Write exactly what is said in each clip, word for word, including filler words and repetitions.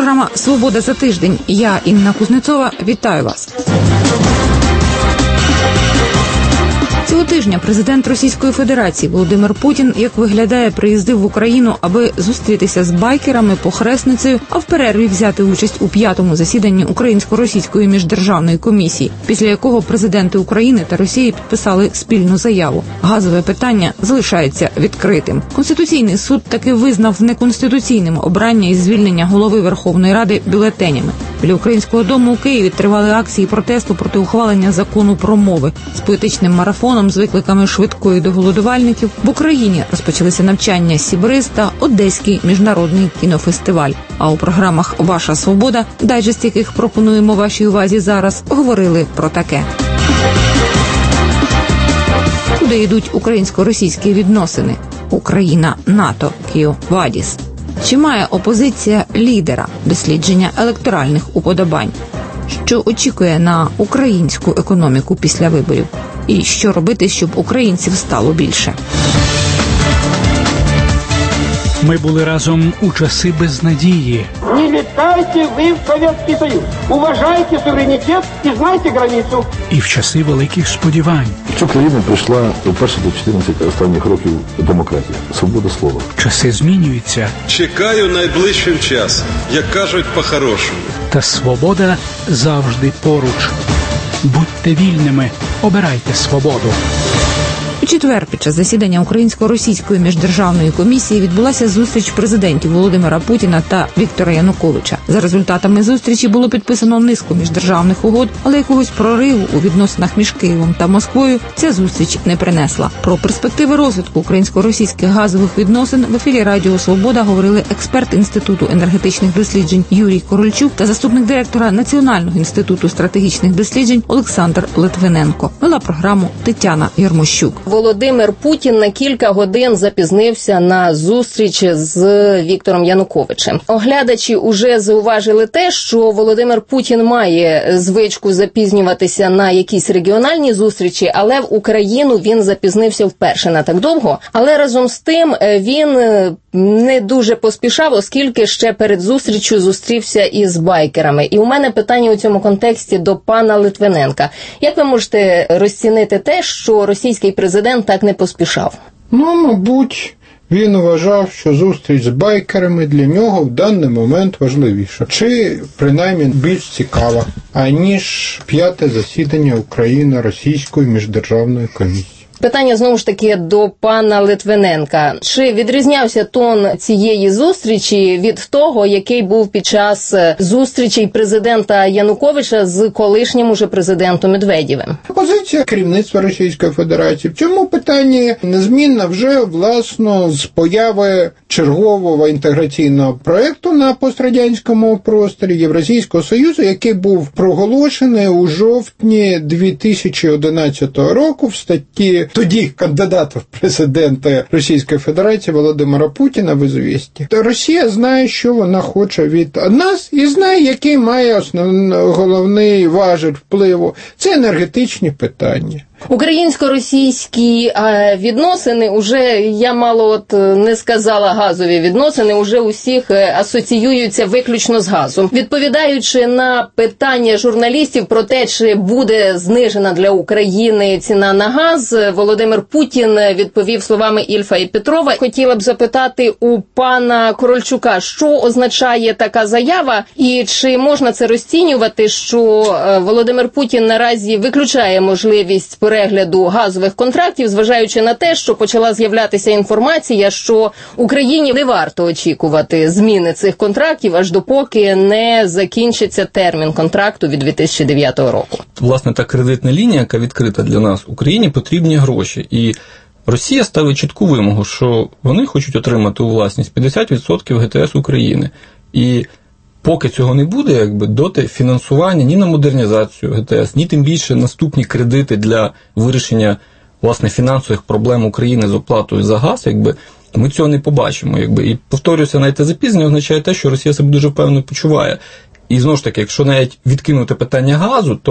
програма «Свобода за тиждень». Я, Інна Кузнецова, вітаю вас. Цього тижня президент Російської Федерації Володимир Путін, як виглядає, приїздив в Україну, аби зустрітися з байкерами, похресницею, а в перерві взяти участь у п'ятому засіданні Українсько-російської міждержавної комісії, після якого президенти України та Росії підписали спільну заяву. Газове питання залишається відкритим. Конституційний суд таки визнав неконституційним обрання і звільнення голови Верховної Ради бюлетенями. Біля Українського дому у Києві тривали акції протесту проти ухвалення закону про мови з поетичним марафоном з викликами швидкої до голодувальників. В Україні розпочалися навчання «Сібриз» та Одеський міжнародний кінофестиваль. А у програмах «Ваша свобода», дайджест яких пропонуємо вашій увазі зараз, говорили про таке. Куди йдуть українсько-російські відносини? Україна, НАТО, Київ-Вадіс. Чи має опозиція лідера? Дослідження електоральних уподобань. Що очікує на українську економіку після виборів? І що робити, щоб українців стало більше? Ми були разом у часи безнадії. Не літайте ви в Совєтський Союз. Уважайте суверенітет і знайте границю. І в часи великих сподівань. Що країна прийшла вперше до чотирнадцяти останніх років демократії. Свобода слова. Часи змінюються. Чекаю найближчим часом, як кажуть по-хорошому. Та свобода завжди поруч. Будьте вільними, обирайте свободу. У четвер під час засідання Українсько-російської міждержавної комісії відбулася зустріч президентів Володимира Путіна та Віктора Януковича. За результатами зустрічі було підписано низку міждержавних угод, але якогось прориву у відносинах між Києвом та Москвою ця зустріч не принесла. Про перспективи розвитку українсько-російських газових відносин в ефірі Радіо Свобода говорили експерт Інституту енергетичних досліджень Юрій Корольчук та заступник директора Національного інституту стратегічних досліджень Олександр Литвиненко. Вела програму Тетяна Ярмощук. Володимир Путін на кілька годин запізнився на зустріч з Віктором Януковичем. Оглядачі уже зауважили те, що Володимир Путін має звичку запізнюватися на якісь регіональні зустрічі, але в Україну він запізнився вперше на так довго. Але разом з тим він не дуже поспішав, оскільки ще перед зустрічю зустрівся із байкерами. І у мене питання у цьому контексті до пана Литвиненка. Як ви можете розцінити те, що російський президент так не поспішав? Ну, мабуть, він вважав, що зустріч з байкерами для нього в даний момент важливіша. Чи, принаймні, більш цікава, аніж п'яте засідання Україно-російської міждержавної комісії. Питання, знову ж таки, до пана Литвиненка. Чи відрізнявся тон цієї зустрічі від того, який був під час зустрічей президента Януковича з колишнім уже президентом Медведєвим? Позиція керівництва Російської Федерації в цьому питанні незмінна вже, власно, з появи чергового інтеграційного проєкту на пострадянському просторі Євразійського Союзу, який був проголошений у жовтні дві тисячі одинадцятого року в статті тоді кандидата в президенти Російської Федерації Володимира Путіна в «Ізвєсті». Росія знає, що вона хоче від нас, і знає, який має основний головний важіль впливу. Це енергетичні питання. Українсько-російські відносини, уже, я мало от не сказала газові відносини, уже усіх асоціюються виключно з газом. Відповідаючи на питання журналістів про те, чи буде знижена для України ціна на газ, Володимир Путін відповів словами Ільфа і Петрова. Хотіла б запитати у пана Корольчука, що означає така заява, і чи можна це розцінювати, що Володимир Путін наразі виключає можливість перегляду газових контрактів, зважаючи на те, що почала з'являтися інформація, що Україні не варто очікувати зміни цих контрактів, аж допоки не закінчиться термін контракту від дві тисячі дев'ятого року. Власне, та кредитна лінія, яка відкрита для нас, Україні потрібні гроші. І Росія ставить чітку вимогу, що вони хочуть отримати у власність п'ятдесят відсотків ге те ес України. І поки цього не буде, якби, доти фінансування ні на модернізацію ге те ес, ні тим більше наступні кредити для вирішення, власне, фінансових проблем України з оплатою за газ, якби, ми цього не побачимо. Якби. І, повторюся, навіть те запізнення означає те, що Росія себе дуже впевнено почуває. І, знову ж таки, якщо навіть відкинути питання газу, то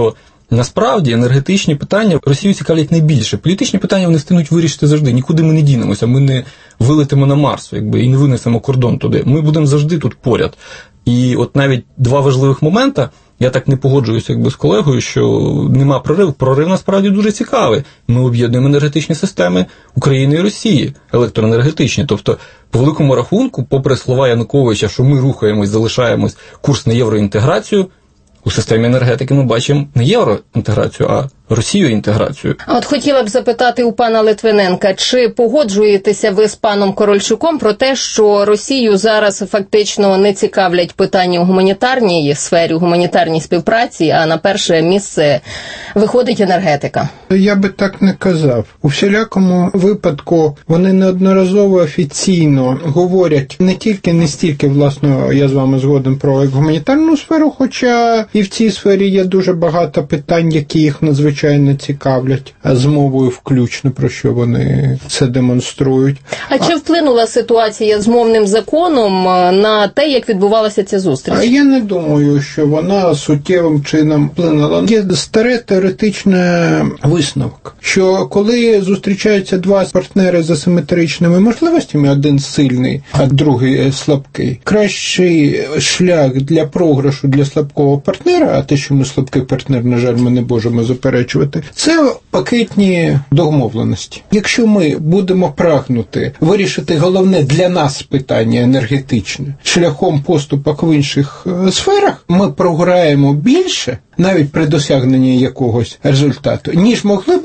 насправді енергетичні питання Росію цікавлять найбільше. Політичні питання вони встигнуть вирішити завжди. Нікуди ми не дінемося, ми не вилетимо на Марс, якби, і не винесемо кордон туди. Ми будемо завжди тут поряд. І от навіть два важливих моменти, я так не погоджуюся якби з колегою, що нема прориву. Прорив насправді дуже цікавий. Ми об'єднуємо енергетичні системи України і Росії, електроенергетичні. Тобто, по великому рахунку, попри слова Януковича, що ми рухаємось, залишаємось курс на євроінтеграцію, у системі енергетики ми бачимо не євроінтеграцію, а Росію інтеграцію. От хотіла б запитати у пана Литвиненка, чи погоджуєтеся ви з паном Корольчуком про те, що Росію зараз фактично не цікавлять питання у гуманітарній сфері, у гуманітарній співпраці, а на перше місце виходить енергетика? Я би так не казав. У всілякому випадку вони неодноразово офіційно говорять не тільки, не стільки, власне, я з вами згоден про гуманітарну сферу, хоча і в цій сфері є дуже багато питань, які їх надзвичайно звичайно цікавлять, а з мовою включно, про що вони це демонструють. А чи вплинула ситуація з мовним законом на те, як відбувалася ця зустріч? А я не думаю, що вона суттєвим чином вплинула. Є старе теоретичне висновок, що коли зустрічаються два партнери з асиметричними можливостями, один сильний, а другий слабкий, кращий шлях для програшу для слабкого партнера, а те, що ми слабкий партнер, на жаль, ми не можемо заперечувати, це пакетні домовленості. Якщо ми будемо прагнути вирішити головне для нас питання енергетичне шляхом поступок в інших сферах, ми програємо більше, навіть при досягненні якогось результату, ніж могли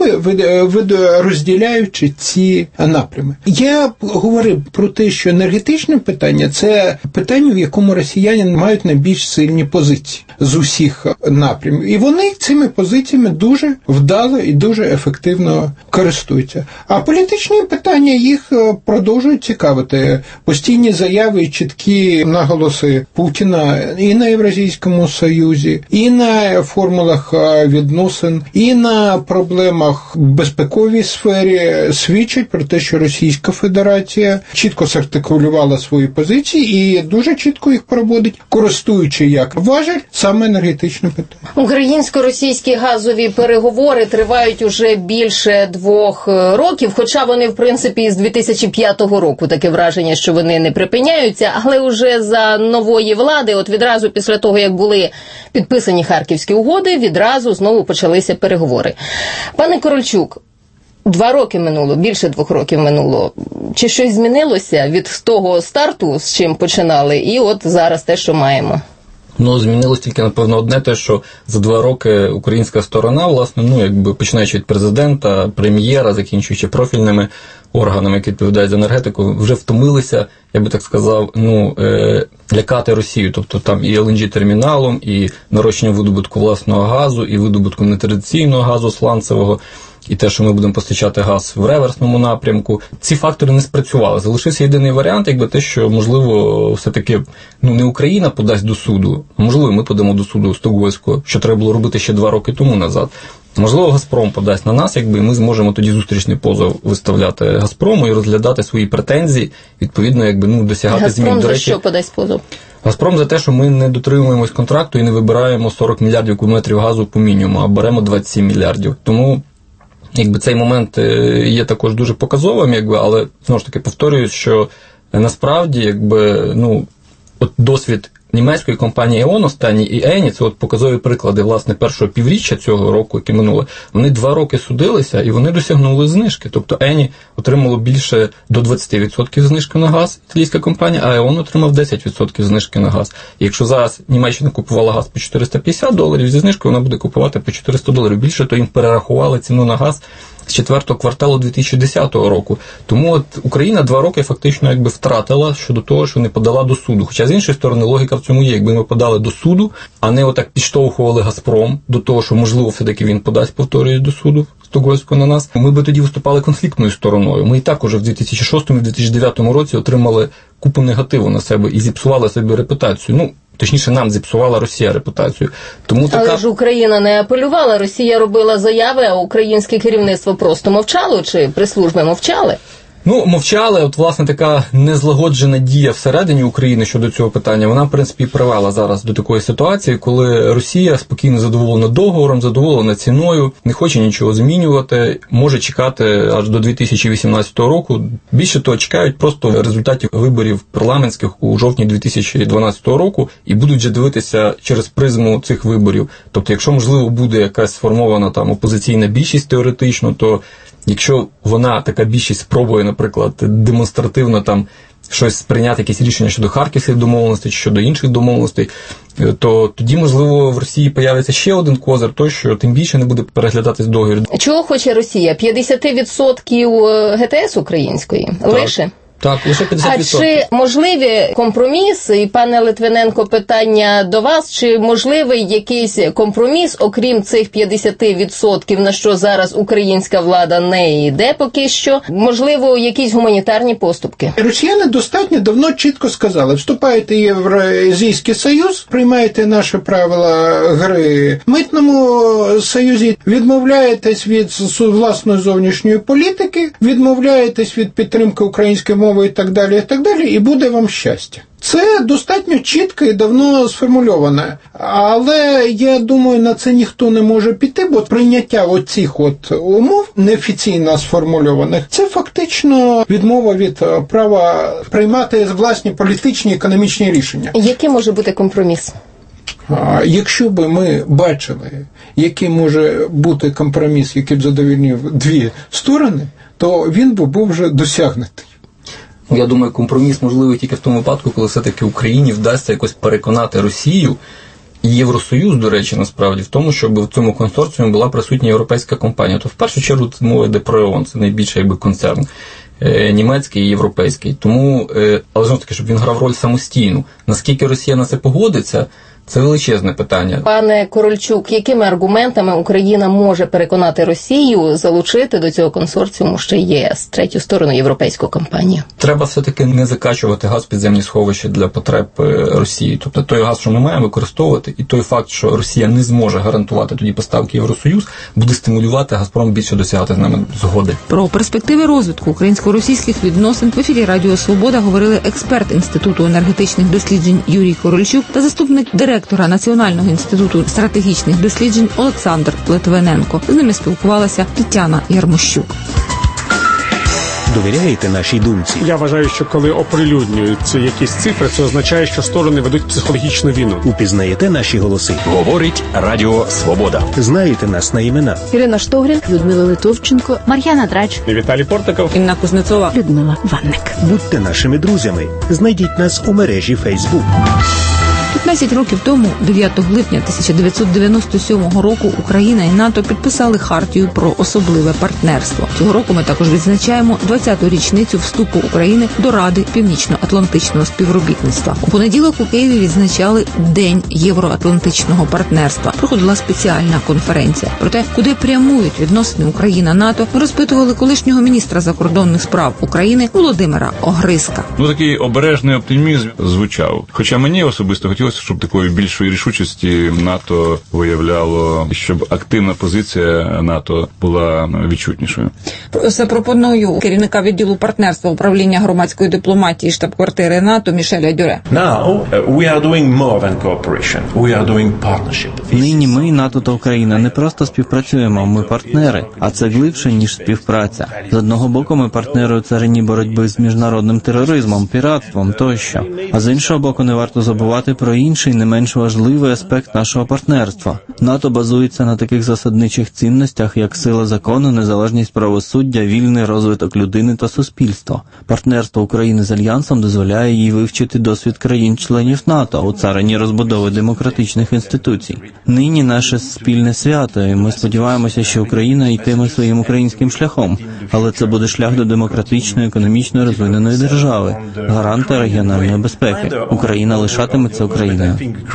би, розділяючи ці напрями. Я говорив про те, що енергетичне питання – це питання, в якому росіяни мають найбільш сильні позиції з усіх напрямів. І вони цими позиціями дуже вдало і дуже ефективно користуються. А політичні питання їх продовжують цікавити. Постійні заяви і чіткі наголоси Путіна і на Євразійському Союзі, і на формулах відносин, і на проблемах безпековій сфері свідчать про те, що Російська Федерація чітко сартикулювала свої позиції і дуже чітко їх проводить, користуючи як важель саме енергетичне питання. Українсько-російські газові переговори тривають уже більше двох років, хоча вони, в принципі, з дві тисячі п'ятого року таке враження, що вони не припиняються, але уже за нової влади, от відразу після того, як були підписані Харківські угоди, відразу знову почалися переговори. Пане Корольчук, два роки минуло, більше двох років минуло. Чи щось змінилося від того старту, з чим починали, і от зараз те, що маємо? Ну, змінилось тільки, напевно, одне те, що за два роки українська сторона, власне, ну, якби починаючи від президента, прем'єра, закінчуючи профільними органами, які відповідають за енергетику, вже втомилися, я би так сказав, ну, е, лякати Росію. Тобто там і ел ен джі-терміналом, і нарощення видобутку власного газу, і видобутку нетрадиційного газу сланцевого, і те, що ми будемо постачати газ в реверсному напрямку. Ці фактори не спрацювали. Залишився єдиний варіант, якби те, що, можливо, все-таки ну, не Україна подасть до суду, а, можливо, ми подамо до суду Стокгольмського, що треба було робити ще два роки тому назад. Можливо, Газпром подасть на нас, якби ми зможемо тоді зустрічний позов виставляти Газпрому і розглядати свої претензії, відповідно, якби ну досягати Газпром змін. До за речі, що подасть позов? Газпром за те, що ми не дотримуємось контракту і не вибираємо сорок мільярдів кубометрів газу по мінімуму, а беремо двадцять сім мільярдів. Тому якби цей момент є також дуже показовим, якби, але знову ж таки повторюю, що насправді, якби, ну, от досвід німецької компанії Е.Он останній і Ені, це от показові приклади, власне, першого півріччя цього року, яке минуло, вони два роки судилися і вони досягнули знижки. Тобто Ені отримало більше до двадцять відсотків знижки на газ, італійська компанія, а Е.Он отримав десять відсотків знижки на газ. І якщо зараз Німеччина купувала газ по чотириста п'ятдесят доларів, зі знижкою вона буде купувати по чотириста доларів. Більше, то їм перерахували ціну на газ з четвертого кварталу дві тисячі десятого року. Тому от Україна два роки фактично якби втратила щодо того, що не подала до суду. Хоча, з іншої сторони, логіка в цьому є. Якби ми подали до суду, а не отак підштовхували Газпром до того, що, можливо, все-таки він подасть, повторюю, до суду Стокгольмського на нас, ми би тоді виступали конфліктною стороною. Ми і так уже в дві тисячі шостому - дві тисячі дев'ятому році отримали купу негативу на себе і зіпсували собі репутацію. Ну, точніше, нам зіпсувала Росія репутацію. Тому Але така... ж Україна не апелювала, Росія робила заяви, а українське керівництво просто мовчало, чи прес-служби мовчали? Ну, мовчали, от, власне, така незлагоджена дія всередині України щодо цього питання, вона, в принципі, привела зараз до такої ситуації, коли Росія спокійно задоволена договором, задоволена ціною, не хоче нічого змінювати, може чекати аж до дві тисячі вісімнадцятого року. Більше того, чекають просто результатів виборів парламентських у жовтні дві тисячі дванадцятого року і будуть вже дивитися через призму цих виборів. Тобто, якщо, можливо, буде якась сформована там опозиційна більшість теоретично, то якщо вона, така більшість, спробує, наприклад, демонстративно там щось прийняти, якісь рішення щодо харківських домовленостей чи щодо інших домовленостей, то тоді, можливо, в Росії появиться ще один козир, той, що тим більше не буде переглядатись договір. Чого хоче Росія? п'ятдесят відсотків ГТС української? Так. Лише? Так, лише п'ятдесят відсотків. А чи можливі компроміс, і пане Литвиненко, питання до вас, чи можливий якийсь компроміс, окрім цих п'ятдесят відсотків, на що зараз українська влада не йде поки що, можливо, якісь гуманітарні поступки? Росіяни достатньо давно чітко сказали, вступаєте в Євразійський Союз, приймаєте наші правила гри в Митному Союзі, відмовляєтесь від власної зовнішньої політики, відмовляєтесь від підтримки української мови, і так далі, і так далі, і буде вам щастя. Це достатньо чітко і давно сформульоване. Але, я думаю, на це ніхто не може піти, бо прийняття оцих от умов, неофіційно сформульованих, це фактично відмова від права приймати власні політичні, економічні рішення. Який може бути компроміс? Якщо б ми бачили, який може бути компроміс, який б задовольнив дві сторони, то він би був вже досягнутий. Я думаю, компроміс можливий тільки в тому випадку, коли все-таки Україні вдасться якось переконати Росію і Євросоюз, до речі, насправді, в тому, щоб в цьому консорціумі була присутня європейська компанія. То в першу чергу це мова йде про ЕОН, це найбільший якби концерн німецький і європейський. Тому, але знову ж таки, щоб він грав роль самостійну. Наскільки Росія на це погодиться, це величезне питання. Пане Корольчук, якими аргументами Україна може переконати Росію залучити до цього консорціуму ще ЄС, третю сторону, європейську компанію? Треба все-таки не закачувати газ в підземні сховища для потреб Росії. Тобто той газ, що ми маємо використовувати, і той факт, що Росія не зможе гарантувати тоді поставки Євросоюз, буде стимулювати Газпром більше досягати з нами згоди. Про перспективи розвитку українсько-російських відносин в ефірі Радіо Свобода говорили експерт Інституту енергетичних досліджень Юрій Корольчук та заступник директора Національного інституту стратегічних досліджень Олександр Литвиненко. З ними спілкувалася Тетяна Ярмощук. Довіряєте нашій думці? Я вважаю, що коли оприлюднюються якісь цифри, це означає, що сторони ведуть психологічну війну. Упізнаєте наші голоси? Говорить Радіо Свобода. Знаєте нас на імена? Ірина Штогрін, Людмила Литовченко, Мар'яна Драч, Віталій Портиков, Інна Кузнецова, Людмила Ванник. Будьте нашими друзями. Знайдіть нас у мережі Facebook. п'ятнадцять років тому, дев'ятого липня тисяча дев'ятсот дев'яносто сьомого року, Україна і НАТО підписали хартію про особливе партнерство. Цього року ми також відзначаємо двадцяту річницю вступу України до Ради Північно-Атлантичного співробітництва. У понеділок у Києві відзначали День євроатлантичного партнерства. Проходила спеціальна конференція. Про те, куди прямують відносини Україна-НАТО, ми розпитували колишнього міністра закордонних справ України Володимира Огризка. Ну, такий обережний оптимізм звучав. Хоча мені особисто хотілося, щоб такої більшої рішучості НАТО виявляло, щоб активна позиція НАТО була відчутнішою. Запропоную керівника відділу партнерства управління громадської дипломатії штаб-квартири НАТО Мішеля Дюре. Now we are doing more than cooperation. We are doing partnership. Нині ми, НАТО та Україна, не просто співпрацюємо, ми партнери, а це глибше, ніж співпраця. З одного боку, ми партнери у царині боротьби з міжнародним тероризмом, піратством тощо. А з іншого боку, не варто забувати про інший, не менш важливий аспект нашого партнерства. НАТО базується на таких засадничих цінностях, як сила закону, незалежність правосуддя, вільний розвиток людини та суспільства. Партнерство України з Альянсом дозволяє їй вивчити досвід країн-членів НАТО у царині розбудови демократичних інституцій. Нині наше спільне свято, і ми сподіваємося, що Україна йтиме своїм українським шляхом, але це буде шлях до демократичної, економічно розвиненої держави, гаранта регіональної безпеки. Україна лишатиметься українською Україною.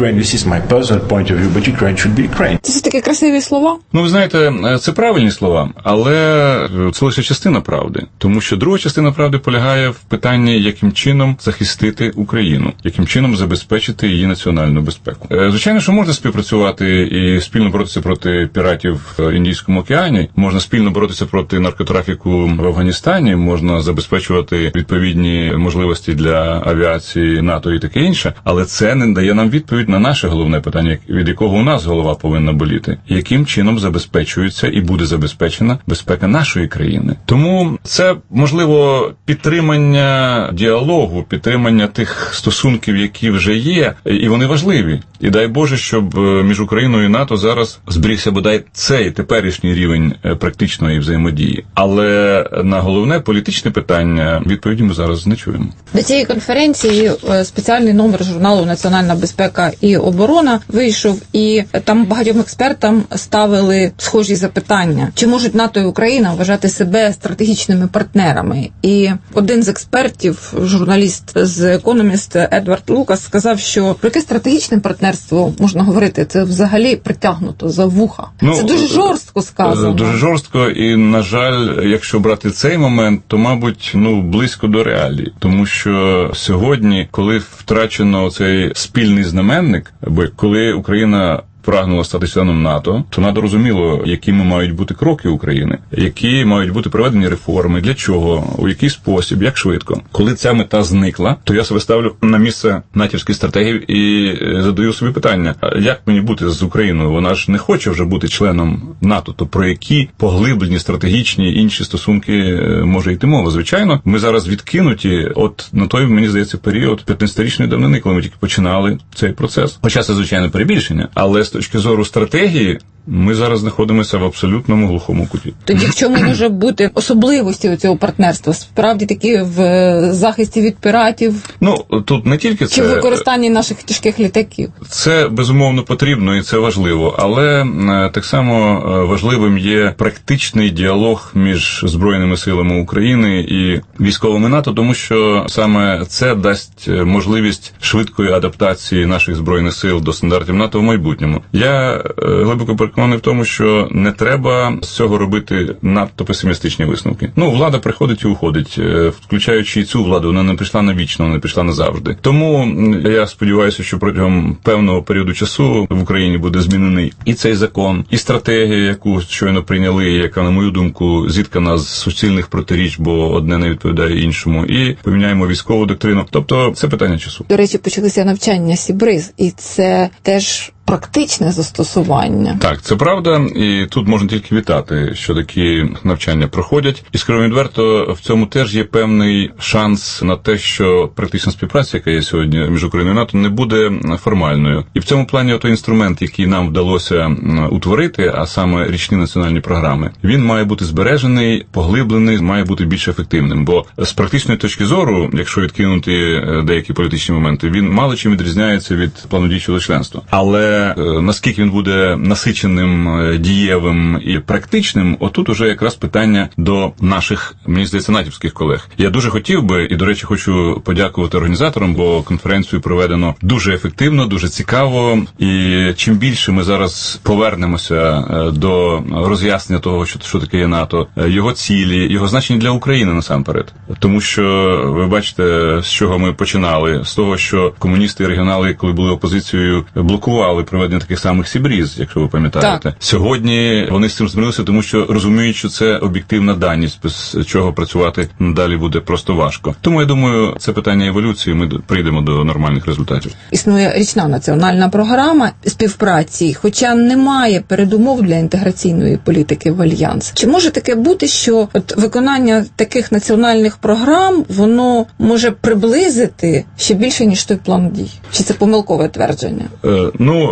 Це все таки красиві слова? Ну, ви знаєте, це правильні слова, але це лише частина правди. Тому що друга частина правди полягає в питанні, яким чином захистити Україну, яким чином забезпечити її національну безпеку. Звичайно, що можна співпрацювати і спільно боротися проти піратів в Індійському океані, можна спільно боротися проти наркотрафіку в Афганістані, можна забезпечувати відповідні можливості для авіації НАТО і таке інше, але це не дає нам відповідь на наше головне питання, від якого у нас голова повинна боліти. Яким чином забезпечується і буде забезпечена безпека нашої країни. Тому це, можливо, підтримання діалогу, підтримання тих стосунків, які вже є, і вони важливі. І дай Боже, щоб між Україною і НАТО зараз зберігся бодай цей теперішній рівень практичної взаємодії. Але на головне політичне питання відповіді ми зараз не чуємо. До цієї конференції спеціальний номер журналу «Національна безпека і оборона» вийшов, і там багатьом експертам ставили схожі запитання. Чи можуть НАТО і Україна вважати себе стратегічними партнерами? І один з експертів, журналіст з Economist Едвард Лукас, сказав, що про яке стратегічне партнерство можна говорити? Це взагалі притягнуто за вуха. Ну, це дуже жорстко сказано. Дуже жорстко, і, на жаль, якщо брати цей момент, то, мабуть, ну, близько до реалії. Тому що сьогодні, коли втрачено цей спільний знаменник, або коли Україна прагнула стати членом НАТО, то надо розуміло, якими мають бути кроки України, які мають бути проведені реформи, для чого, у який спосіб, як швидко. Коли ця мета зникла, то я себе ставлю на місце натівських стратегів і задаю собі питання, як мені бути з Україною? Вона ж не хоче вже бути членом НАТО, то про які поглиблені стратегічні інші стосунки може йти мова? Звичайно, ми зараз відкинуті от на той, мені здається, період п'ятнадцятирічної давнини, коли ми тільки починали цей процес. Хоча це, звичайно, перебільшення, але з точки зору стратегії ми зараз знаходимося в абсолютному глухому куті. Тоді в чому може бути особливості цього партнерства? Справді такі в захисті від піратів? Ну, тут не тільки це. Чи в використанні наших тяжких літаків? Це, безумовно, потрібно і це важливо. Але так само важливим є практичний діалог між Збройними силами України і військовими НАТО, тому що саме це дасть можливість швидкої адаптації наших Збройних сил до стандартів НАТО в майбутньому. Я глибоко переконаний в тому, що не треба з цього робити надто песимістичні висновки. Ну, влада приходить і уходить, включаючи і цю владу, вона не прийшла навічно, вона не прийшла назавжди. Тому я сподіваюся, що протягом певного періоду часу в Україні буде змінений і цей закон, і стратегія, яку щойно прийняли, яка, на мою думку, зіткана з суцільних протиріч, бо одне не відповідає іншому, і поміняємо військову доктрину. Тобто це питання часу. До речі, почалися навчання Сібриз, і це теж практичне застосування. Так, це правда, і тут можна тільки вітати, що такі навчання проходять. І, скажімо відверто, в цьому теж є певний шанс на те, що практична співпраця, яка є сьогодні між Україною і НАТО, не буде формальною. І в цьому плані той інструмент, який нам вдалося утворити, а саме річні національні програми, він має бути збережений, поглиблений, має бути більш ефективним. Бо з практичної точки зору, якщо відкинути деякі політичні моменти, він мало чим відрізняється від плану діючого членства. Але наскільки він буде насиченим, дієвим і практичним, отут уже якраз питання до наших, мені здається, натівських колег. Я дуже хотів би, і, до речі, хочу подякувати організаторам, бо конференцію проведено дуже ефективно, дуже цікаво, і чим більше ми зараз повернемося до роз'яснення того, що, що таке є НАТО, його цілі, його значення для України насамперед. Тому що, ви бачите, з чого ми починали, з того, що комуністи і регіонали, коли були опозицією, блокували проведення таких самих Сібріз, якщо ви пам'ятаєте. Так. Сьогодні вони з цим змирилися, тому що розуміють, що це об'єктивна даність, без чого працювати надалі буде просто важко. Тому, я думаю, це питання еволюції, ми прийдемо до нормальних результатів. Існує річна національна програма співпраці, хоча немає передумов для інтеграційної політики в Альянс. Чи може таке бути, що от виконання таких національних програм, воно може приблизити ще більше, ніж той план дій? Чи це помилкове твердження? Е, ну,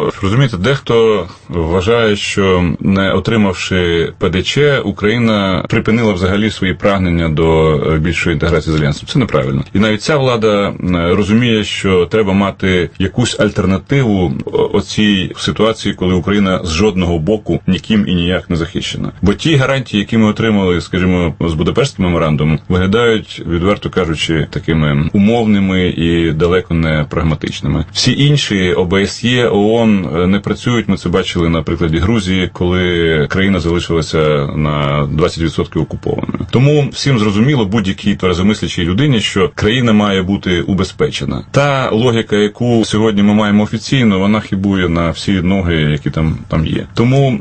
розумієте, дехто вважає, що не отримавши ПДЧ, Україна припинила взагалі свої прагнення до більшої інтеграції з Альянсом. Це неправильно. І навіть ця влада розуміє, що треба мати якусь альтернативу оцій ситуації, коли Україна з жодного боку ніким і ніяк не захищена. Бо ті гарантії, які ми отримали, скажімо, з Будапештським меморандумом, виглядають, відверто кажучи, такими умовними і далеко не прагматичними. Всі інші ОБСЄ, ООН не працюють. Ми це бачили на прикладі Грузії, коли країна залишилася на двадцять відсотків окупованою. Тому всім зрозуміло, будь-якій тверезомислячій людині, що країна має бути убезпечена. Та логіка, яку сьогодні ми маємо офіційно, вона хибує на всі ноги, які там, там є. Тому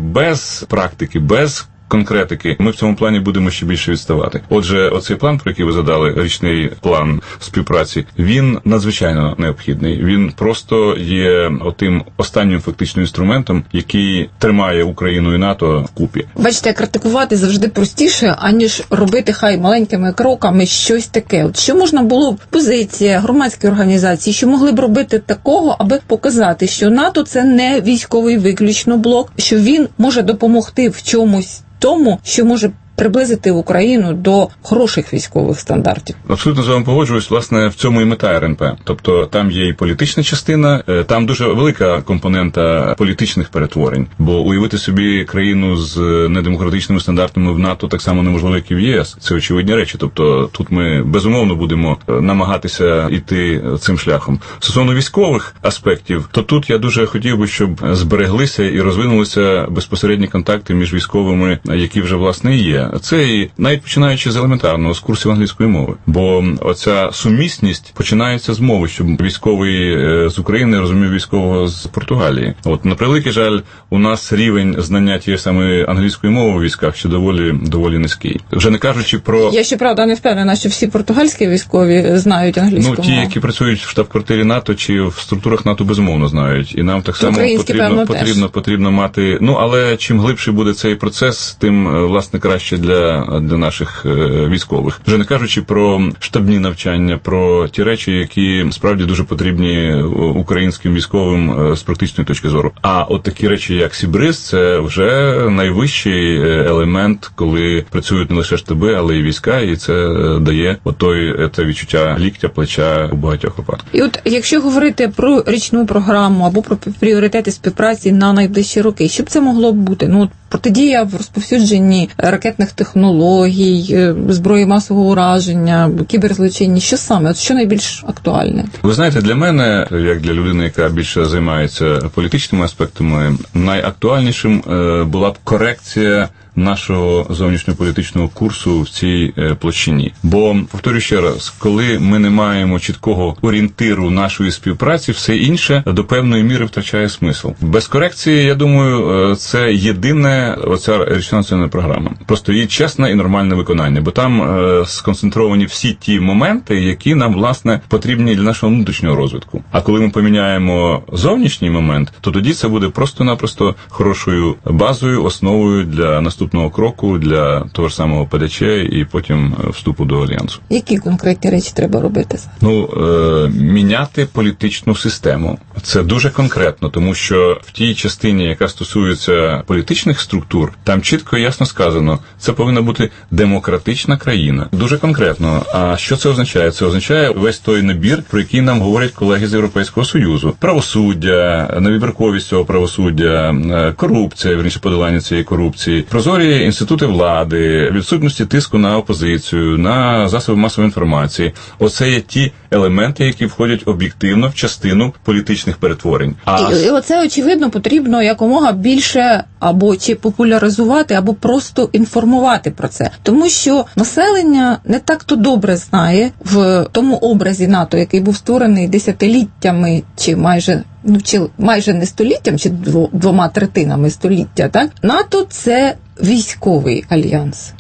без практики, без конкретики, ми в цьому плані будемо ще більше відставати. Отже, оцей план, про який ви задали, річний план співпраці, він надзвичайно необхідний. Він просто є отим останнім фактичним інструментом, який тримає Україну і НАТО вкупі. Бачите, критикувати завжди простіше, аніж робити хай маленькими кроками щось таке. От що можна було б, позиція, громадські організації, що могли б робити такого, аби показати, що НАТО – це не військовий виключно блок, що він може допомогти в чомусь тому, що може приблизити Україну до хороших військових стандартів. Абсолютно з вами погоджуюсь. Власне, в цьому і мета ер ен пе. Тобто там є і політична частина, там дуже велика компонента політичних перетворень. Бо уявити собі країну з недемократичними стандартами в НАТО так само неможливо, як і в ЄС. Це очевидні речі. Тобто тут ми безумовно будемо намагатися йти цим шляхом. Стосовно військових аспектів, то тут я дуже хотів би, щоб збереглися і розвинулися безпосередні контакти між військовими, які вже, власне, є. Це і навіть починаючи з елементарного, з курсів англійської мови. Бо оця сумісність починається з мови, щоб військовий з України розумів військового з Португалії. От, на превеликий жаль, у нас рівень знання тієї самої англійської мови у військах ще доволі, доволі низький. Вже не кажучи про... Я ще, правда, не впевнена, що всі португальські військові знають англійську мову. Ну, ті, які працюють в штаб-квартирі НАТО чи в структурах НАТО, безумовно знають. І нам так само потрібно, потрібно, потрібно мати... Ну, але чим глибший буде цей процес, тим, власне, краще для, для наших е, військових. Вже не кажучи про штабні навчання, про ті речі, які справді дуже потрібні українським військовим е, з практичної точки зору. А от такі речі, як Сібриз, це вже найвищий елемент, коли працюють не лише штаби, але й війська, і це дає отой, це відчуття ліктя, плеча у багатьох випадках. І от якщо говорити про річну програму або про пріоритети співпраці на найближчі роки, що б це могло б бути? Ну, от протидія в розповсюдженні ракетних технологій, зброї масового ураження, кіберзлочинність, що саме? От що найбільш актуальне? Ви знаєте, для мене, як для людини, яка більше займається політичними аспектами, найактуальнішим була б корекція нашого зовнішньополітичного курсу в цій площині. Бо, повторюю ще раз, коли ми не маємо чіткого орієнтиру нашої співпраці, все інше до певної міри втрачає смисл. Без корекції, я думаю, це єдине оця річна національна програма. Просто її чесне і нормальне виконання, бо там сконцентровані всі ті моменти, які нам, власне, потрібні для нашого внутрішнього розвитку. А коли ми поміняємо зовнішній момент, то тоді це буде просто-напросто хорошою базою, основою для наступного кроку, для того ж самого ПДЧ і потім вступу до Альянсу. Які конкретні речі треба робити? Ну, е, міняти політичну систему. Це дуже конкретно, тому що в тій частині, яка стосується політичних структур, там чітко і ясно сказано, це повинна бути демократична країна. Дуже конкретно. А що це означає? Це означає весь той набір, про який нам говорять колеги з Європейського Союзу. Правосуддя, невибірковість цього правосуддя, корупція, вірніше подолання цієї корупції, прозорі інститути влади, відсутності тиску на опозицію, на засоби масової інформації. Оце є ті елементи, які входять об'єктивно в частину політичних перетворень. А... І, і оце, очевидно, потрібно якомога більше або чи популяризувати, або просто інформувати про це. Тому що населення не так-то добре знає в тому образі НАТО, який був створений десятиліттями, чи майже ну, чи майже не століттям, чи двома третинами століття, так? НАТО – це військовий альянс.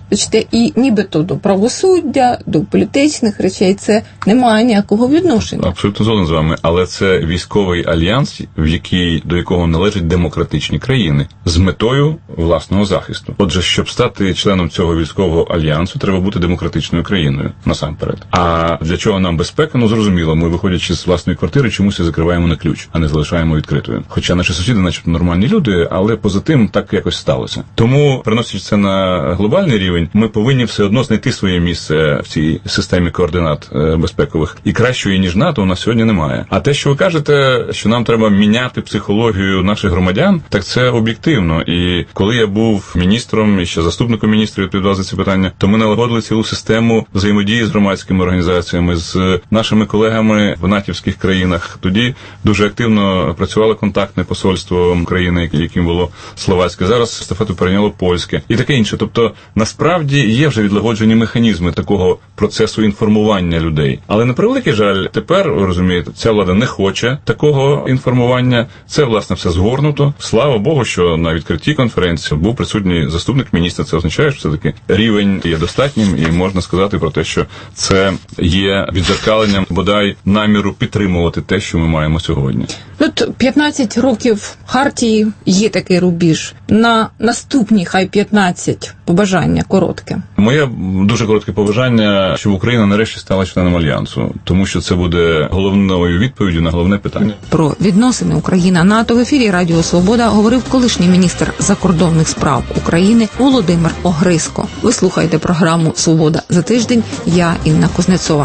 Бачите, і нібито до правосуддя, до політичних речей це не має ніякого відношення. Абсолютно згоден з вами, але це військовий альянс, в який, до якого належать демократичні країни з метою власного захисту. Отже, щоб стати членом цього військового альянсу, треба бути демократичною країною насамперед. А для чого нам безпека? Ну, зрозуміло, ми, виходячи з власної квартири, чомусь закриваємо на ключ, а не залишаємо відкритою. Хоча наші сусіди, начебто, нормальні люди, але поза тим так якось сталося. Тому, переносячи це на глобальний рівень, ми повинні все одно знайти своє місце в цій системі координат безпекових. І кращої, ніж НАТО, у нас сьогодні немає. А те, що ви кажете, що нам треба міняти психологію наших громадян, так це об'єктивно. І коли я був міністром і ще заступником міністра відповідав за ці питання, то ми налагодили цілу систему взаємодії з громадськими організаціями, з нашими колегами в натівських країнах. Тоді дуже активно працювало контактне посольство України, яким було словацьке. Зараз естафету перейняло польське і таке інше. Тобто, насправді є вже відлагоджені механізми такого процесу інформування людей. Але на превеликий жаль, тепер, ви розумієте, ця влада не хоче такого інформування. Це, власне, все згорнуто. Слава Богу, що на відкритті конференції був присутній заступник міністра. Це означає, що все-таки рівень є достатнім, і можна сказати про те, що це є відзеркаленням, бодай, наміру підтримувати те, що ми маємо сьогодні. Тут п'ятнадцять років хартії, є такий рубіж. На наступні, хай п'ятнадцять, побажання коротке. Моє дуже коротке побажання, щоб Україна нарешті стала членом Альянсу, тому що це буде головною відповіддю на головне питання. Про відносини Україна-НАТО в ефірі Радіо Свобода говорив колишній міністр закордонних справ України Володимир Огриско. Ви слухаєте програму «Свобода за тиждень». Я Інна Кузнецова.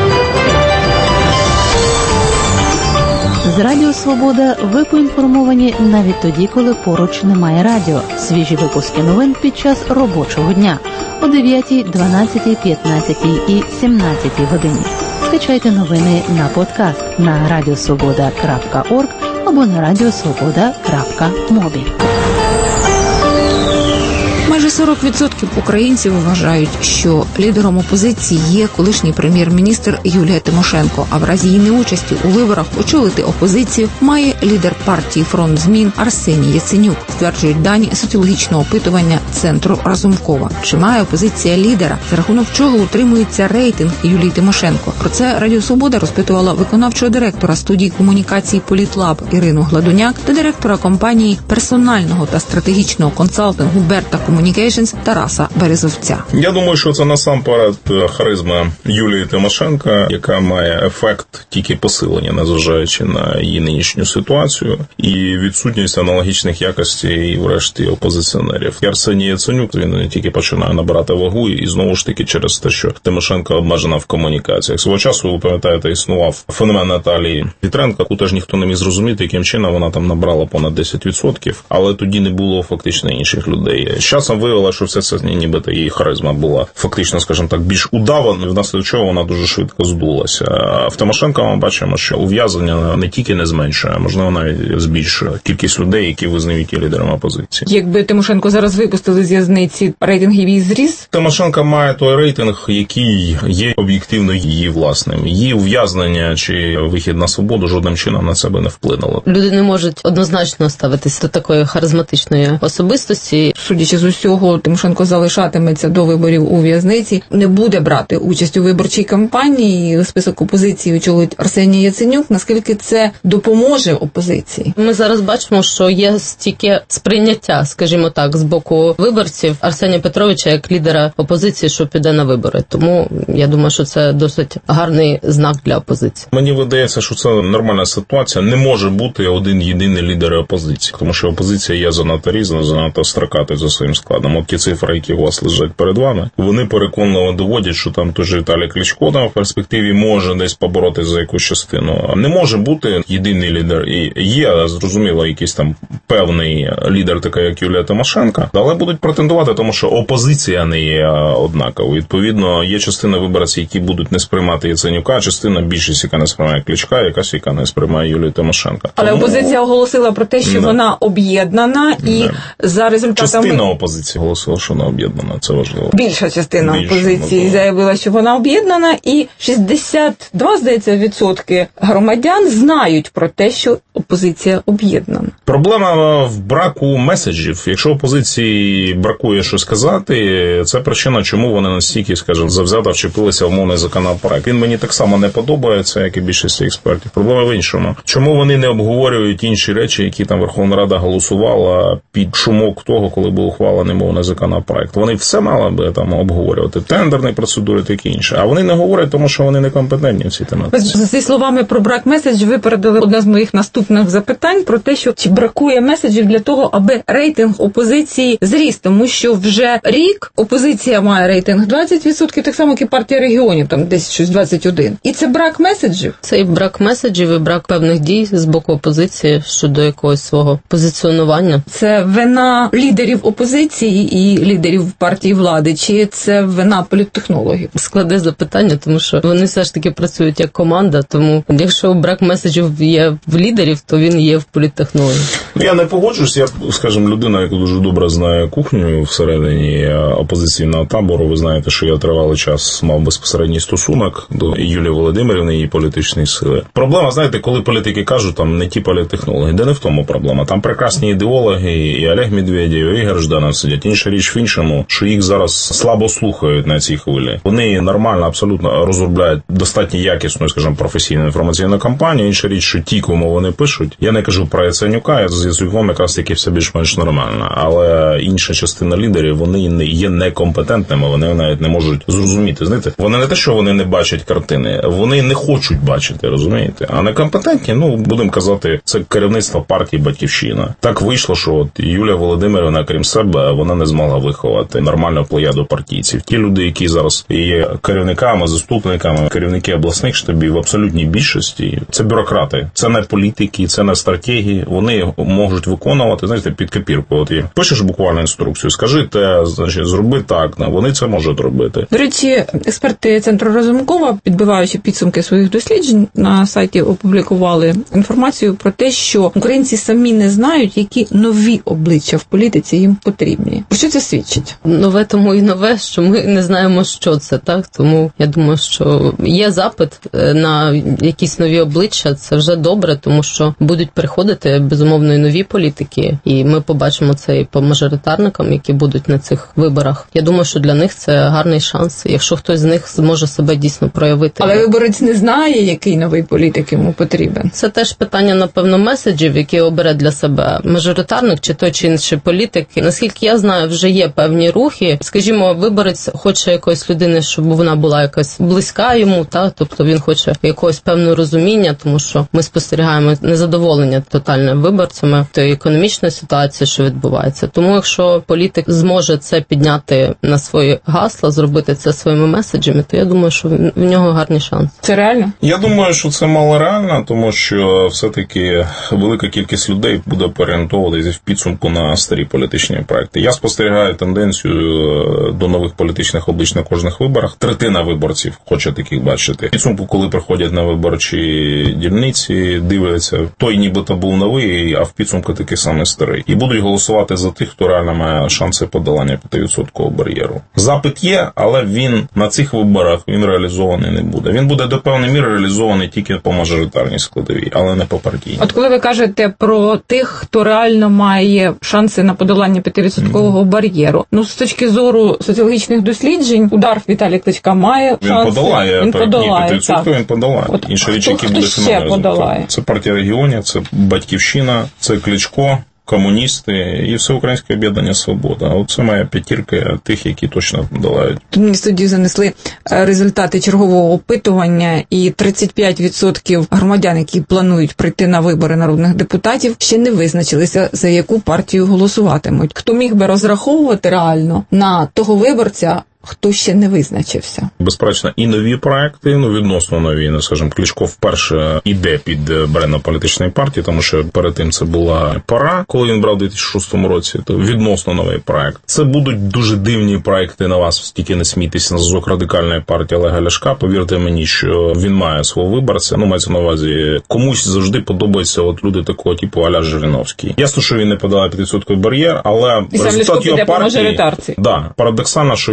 З Радіо Свобода ви поінформовані навіть тоді, коли поруч немає радіо. Свіжі випуски новин під час робочого дня о дев'ятій, дванадцятій, п'ятнадцятій і сімнадцятій годині. Скачайте новини на подкаст на радіосвобода крапка орг або на радіосвобода крапка мобі. Майже сорок відсотків українців вважають, що лідером опозиції є колишній прем'єр-міністр Юлія Тимошенко, а в разі її неучасті у виборах очолити опозицію має лідер партії «Фронт змін» Арсеній Яценюк, стверджують дані соціологічного опитування Центру Разумкова. Чи має опозиція лідера, за рахунок чого утримується рейтинг Юлії Тимошенко? Про це Радіо Свобода розпитувала виконавчого директора студії комунікації «Політлаб» Ірину Гладуняк та директора компанії персонального та стратегічного консалтингу «Берта Communications» Тараса Березовця. Я думаю, що це насамперед харизма Юлії Тимошенко, яка має ефект тільки посилення, незважаючи на її нинішню ситуацію, і відсутність аналогічних якостей, врешті, опозиціонерів. І Арсеній Яценюк, він не тільки починає набирати вагу, і знову ж таки через те, що Тимошенко обмежена в комунікаціях. Свого часу, ви пам'ятаєте, існував феномен Наталії Вітренко, яку теж ніхто не міг зрозуміти, яким чином вона там набрала понад десять відсотків, але тоді не було фактично інших людей. З часом виявилося, що все це нібито її харизма була фактично, скажімо так, більш удавана, внаслідок чого вона дуже швидко здулася. А в Тимошенко ми бачимо, що ув'язнення не тільки не зменшує, а можливо навіть збільшує кількість людей, які визнають її лідером опозиції. Якби Тимошенко зараз випустили з в'язниці, рейтинг її зріс? Тимошенко має той рейтинг, який є об'єктивно її власним. Її ув'язнення чи вихід на свободу жодним чином на себе не вплинуло. Люди не можуть однозначно ставитися до такої харизматичної особистості. Судячи з усього, Тимошенко залишатиметься до виборів у в'язниці, не буде брати участь у виборчій кампанії. Список опозиції очолить Арсеній Яценюк. Наскільки це допоможе опозиції? Ми зараз бачимо, що є стільки сприйняття, скажімо так, з боку виборців Арсенія Петровича як лідера опозиції, що піде на вибори. Тому я думаю, що це досить гарний знак для опозиції. Мені видається, що це нормальна ситуація. Не може бути один єдиний лідер опозиції, тому що опозиція є занадто різна, занадто строката за своїм складом. От ті цифри, які у вас лежать перед вами, вони переконливо доводять, що там той же Віталій Кличко в перспективі може десь поборотися за якусь частину. Не може бути єдиний лідер. І є, зрозуміло, якийсь там певний лідер, такий як Юлія Тимошенко, але будуть претендувати, тому що опозиція не є однакова. Відповідно, є частина виборців, які будуть не сприймати Яценюка, а частина більшість, яка не сприймає Кличка, якась, яка не сприймає Юлію Тимошенко. Але тому... опозиція оголосила про те, що не. вона об'єднана, і не. за результатами... Частина опозиції оголосила, що вона об'єднана, це важливо. Більша частина Більше, опозиції можливо. заявила, що вона об'єднана, і шістдесят два, здається, відсотки громадян знають про те, що опозиція об'єднана. Проблема в браку меседжів. Якщо опозиції і бракує що сказати. Це причина, чому вони настільки, скажімо, завзято вчепилися в мовний законопроект. Він мені так само не подобається, як і більшість експертів. Проблема в іншому. Чому вони не обговорюють інші речі, які там Верховна Рада голосувала під шумок того, коли був ухвалений мовний законопроект? Вони все мали би там обговорювати. Тендерні процедури, такі інше. А вони не говорять, тому що вони некомпетентні в цій тематиці. Зі словами про брак меседжів ви передали одне з моїх наступних запитань про те, що чи бракує меседжів для того, аби рейтинг опозиції зріс, тому що вже рік опозиція має рейтинг двадцять відсотків, так само, як і партія регіонів, там десь щось двадцять один відсотків. І це брак меседжів? Це і брак меседжів, і брак певних дій з боку опозиції щодо якогось свого позиціонування. Це вина лідерів опозиції і лідерів партії влади, чи це вина політтехнологів? Складне запитання, тому що вони все ж таки працюють як команда, тому якщо брак меседжів є в лідерів, то він є в політтехнологів. Я не погоджуюсь, я, скажімо, людина, яка дуже добре знає кухню всередині опозиційного табору. Ви знаєте, що я тривалий час мав безпосередній стосунок до Юлії Володимирівни і її політичної сили. Проблема, знаєте, коли політики кажуть, там не ті політтехнологи, де не в тому проблема. Там прекрасні ідеологи, і Олег Медведєв, і Ігор Жданов сидять. Інша річ в іншому, що їх зараз слабо слухають на цій хвилі. Вони нормально, абсолютно розробляють достатньо якісну, скажімо, професійну інформаційну кампанію. Інша річ, що ті, кому вони пишуть, я не кажу про Яценюка, я з Яценюком якраз таки все більш-менш нормально, але інша частина лідерів, вони є некомпетентними, вони навіть не можуть зрозуміти. Знаєте, вони не те, що вони не бачать картини, вони не хочуть бачити, розумієте? А некомпетентні, ну, будемо казати, це керівництво партії «Батьківщина». Так вийшло, що от Юлія Володимирівна, крім себе, вона не змогла виховати нормальну плеяду партійців. Ті люди, які зараз є керівниками, заступниками, керівники обласних штабів, в абсолютній більшості, це бюрократи, це не політики, це не стратегії, вони можуть виконувати, знаєте, під копірку. От є. Пишеш буквально інструкцію, скажи те, значить, зроби так, вони це можуть робити. До речі, експерти Центру Разумкова, підбиваючи підсумки своїх досліджень, на сайті опублікували інформацію про те, що українці самі не знають, які нові обличчя в політиці їм потрібні. Про що це свідчить? Нове тому і нове, що ми не знаємо, що це, так? Тому я думаю, що є запит на якісь нові обличчя, це вже добре, тому що будуть приходити, безумовно, і нові політики, і ми побачимо це і по мажоритарникам, які будуть на цих виборах. Я думаю, що для них це гарний шанс, якщо хтось з них зможе себе дійсно проявити. Але виборець не знає, який новий політик йому потрібен. Це теж питання, напевно, меседжів, які обере для себе мажоритарник чи той чи інший політик. Наскільки я знаю, вже є певні рухи. Скажімо, виборець хоче якоїсь людини, щоб вона була якась близька йому, та, тобто він хоче якогось певного розуміння, тому що ми спостерігаємо незадоволення тотальне виборцями тої економічної ситуації, що відбувається. Тому якщо політик зможе це підняти на свої гасла, зробити це своїми меседжами, то я думаю, що в нього гарний шанс. Це реально? Я думаю, що це мало реально, тому що все-таки велика кількість людей буде орієнтовуватися в підсумку на старі політичні проекти. Я спостерігаю тенденцію до нових політичних облич на кожних виборах. Третина виборців хоче таких бачити. В підсумку, коли приходять на виборчі дільниці, дивляться, той нібито був новий, а в підсумку такий самий старий. І будуть голосувати за тих, хто реально має шанси подолання п'ятивідсоткового бар'єру. Запит є, але він на цих виборах він реалізований не буде. Він буде до певної міри реалізований тільки по мажоритарній складовій, але не по партійній. От коли ви кажете про тих, хто реально має шанси на подолання п'ятивідсоткового mm-hmm. бар'єру, ну, з точки зору соціологічних досліджень, удар Віталія Кличка має він шанси. Подолає, він подолає. Він подолає. Він подолає. От, інші речі, які буде фінальний результат. Це партія регіонів, це Батьківщина, це Кличко, комуністи і Всеукраїнське об'єднання «Свобода». Оце моя п'ятірка тих, які точно подолають. Тут мені в студію занесли результати чергового опитування, і тридцять п'ять відсотків громадян, які планують прийти на вибори народних депутатів, ще не визначилися, за яку партію голосуватимуть. Хто міг би розраховувати реально на того виборця, хто ще не визначився? Безперечно, і нові проекти, ну, відносно нові, ну, скажімо, Кличко вперше іде під бренд політичної партії, тому що перед тим це була «Пора», коли він брав у дві тисячі шостому році, то відносно новий проект. Це будуть дуже дивні проекти на вас, тільки не смійтеся, на зв'язок радикальної партії Олега Ляшка. Повірте мені, що він має свого виборця, ну, мається на увазі, комусь завжди подобаються от люди такого типу а-ля Жириновський. Ясно, що він не подолає п'ятивідсотковий бар'єр, але і результат його партії, мажоритарці. Да, парадоксально, що він може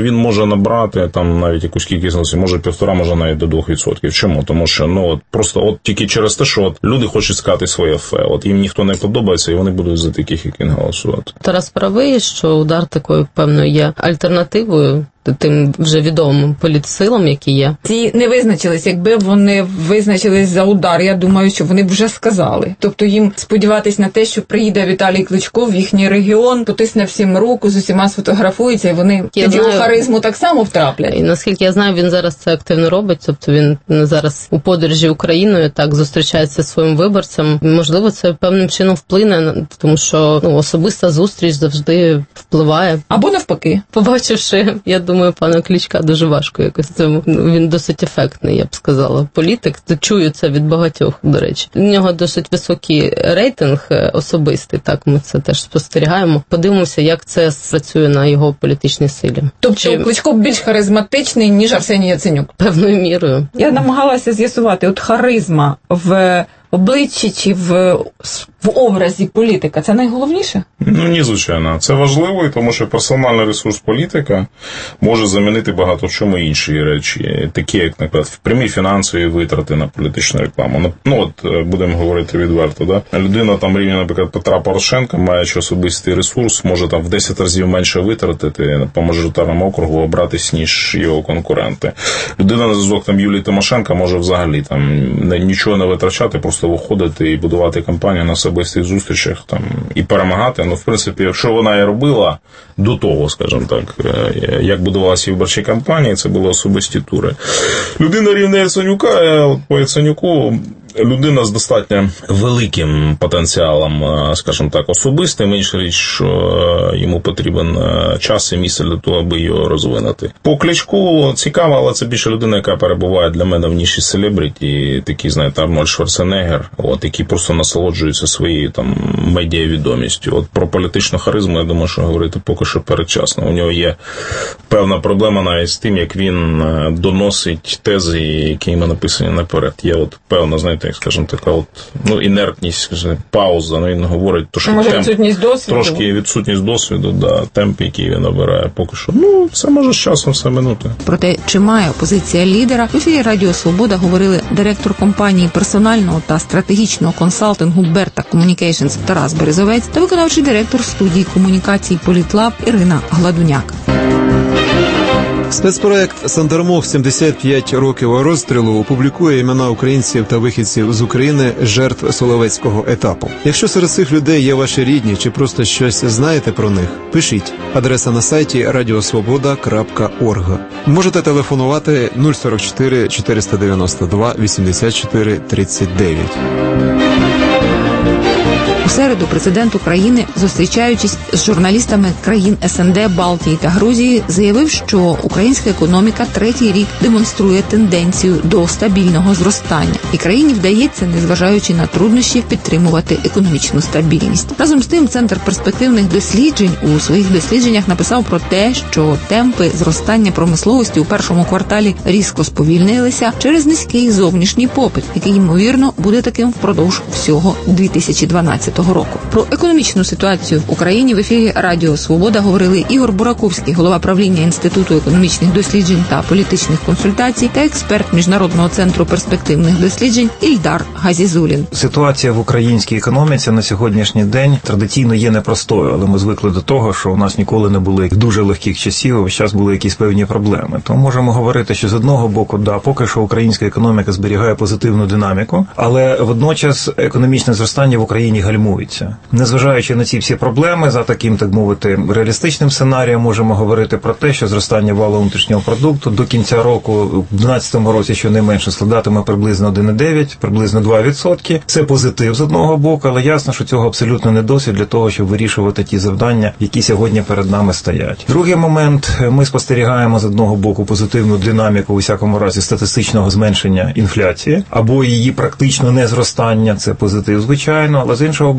може набрати там навіть якусь кількість, може півтора, може навіть до двох відсотків. Чому? Тому що ну от просто от тільки через те, що от люди хочуть сказати своє фе. От їм ніхто не подобається, і вони будуть за таких, як він, голосувати. Тарас правий, що удар такою певною є альтернативою тим вже відомим політсилам, які є. Ці не визначились. Якби вони визначились за удар, я думаю, що вони б вже сказали. Тобто їм сподіватись на те, що приїде Віталій Кличко в їхній регіон, потисне всім руку, з усіма сфотографується, і вони я тоді знаю, у харизму так само втраплять. І наскільки я знаю, він зараз це активно робить, тобто він зараз у подорожі Україною так зустрічається зі своїм виборцем. Можливо, це певним чином вплине, тому що ну, особиста зустріч завжди впливає. Або навпаки. Побачивши, я думаю, Думаю, пана Кличка дуже важко якось цьому. Він досить ефектний, я б сказала, політик. Чую це від багатьох, до речі. У нього досить високий рейтинг особистий, так, ми це теж спостерігаємо. Подивимося, як це спрацює на його політичній силі. Тобто Чи... Кличко більш харизматичний, ніж Арсеній Яценюк? Певною мірою. Я намагалася з'ясувати, от харизма в обличчі чи в, в образі політика, це найголовніше? Ну, ні, звичайно. Це важливо, тому що персональний ресурс політика може замінити багато в чому інші речі, такі, як, наприклад, прямі фінансові витрати на політичну рекламу. Ну, от, будемо говорити відверто, да? Людина там рівня, наприклад, Петра Порошенка, маючи особистий ресурс, може там в десять разів менше витратити по мажоритарному округу, обратись, ніж його конкуренти. Людина на зв'язок там Юлії Тимошенко може взагалі там нічого не витрачати, просто виходити і будувати кампанію на особистих зустрічах там і перемагати. Ну, в принципі, якщо вона і робила до того, скажімо так, як будувалася виборчі кампанії, це були особисті тури. Людина рівня Яценюка, от по Яценюку, людина з достатньо великим потенціалом, скажімо так, особистим, інша річ, що йому потрібен час і місце для того, аби його розвинути. По Кличку цікаво, але це більше людина, яка перебуває для мене в ніші селебріті, такі, знаєте, Арнольд Шварценеггер, от, які просто насолоджуються своєю там медіавідомістю. От про політичну харизму, я думаю, що говорити поки що передчасно. У нього є певна проблема навіть з тим, як він доносить тези, які йому написані наперед. Є от певна, знаєте, скажімо, така от, ну, інертність, скажімо, пауза, ну, він говорить, то, що може, темп, відсутність досвіду? Трошки відсутність досвіду, да, темп, який він набирає поки що. Ну, це може з часом все минути. Про те, чи має опозиція лідера, в ефірі Радіо Свобода говорили директор компанії персонального та стратегічного консалтингу Берта Communications Тарас Березовець та виконавчий директор студії комунікацій Політлаб Ірина Гладуняк. Спецпроект «Сандермох. сімдесят п'ять років розстрілу» опублікує імена українців та вихідців з України, жертв Соловецького етапу. Якщо серед цих людей є ваші рідні чи просто щось знаєте про них, пишіть. Адреса на сайті радіосвобода крапка орг. Можете телефонувати нуль сорок чотири чотириста дев'яносто два вісімдесят чотири тридцять дев'ять. У середу президент України, зустрічаючись з журналістами країн ес ен де, Балтії та Грузії, заявив, що українська економіка третій рік демонструє тенденцію до стабільного зростання, і країні вдається, незважаючи на труднощі, підтримувати економічну стабільність. Разом з тим, Центр перспективних досліджень у своїх дослідженнях написав про те, що темпи зростання промисловості у першому кварталі різко сповільнилися через низький зовнішній попит, який, ймовірно, буде таким впродовж всього дві тисячі дванадцятого року. Про економічну ситуацію в Україні в ефірі Радіо Свобода говорили Ігор Бураковський, голова правління Інституту економічних досліджень та політичних консультацій, та експерт Міжнародного центру перспективних досліджень Ільдар Газізулін. Ситуація в українській економіці на сьогоднішній день традиційно є непростою, але ми звикли до того, що у нас ніколи не були дуже легких часів, весь час були якісь певні проблеми. Тому можемо говорити, що з одного боку, да, поки що українська економіка зберігає позитивну динаміку, але водночас економічне зростання в Україні гальмується. Незважаючи на ці всі проблеми, за таким, так мовити, реалістичним сценарієм можемо говорити про те, що зростання валового внутрішнього продукту до кінця року, в дві тисячі дванадцятому році щонайменше складатиме приблизно один цілих дев'ять десятих, приблизно два відсотки. Це позитив з одного боку, але ясно, що цього абсолютно не досить для того, щоб вирішувати ті завдання, які сьогодні перед нами стоять. Другий момент, ми спостерігаємо з одного боку позитивну динаміку, у всякому разі, статистичного зменшення інфляції, або її практично незростання, це позитив, звичайно, але з іншого боку,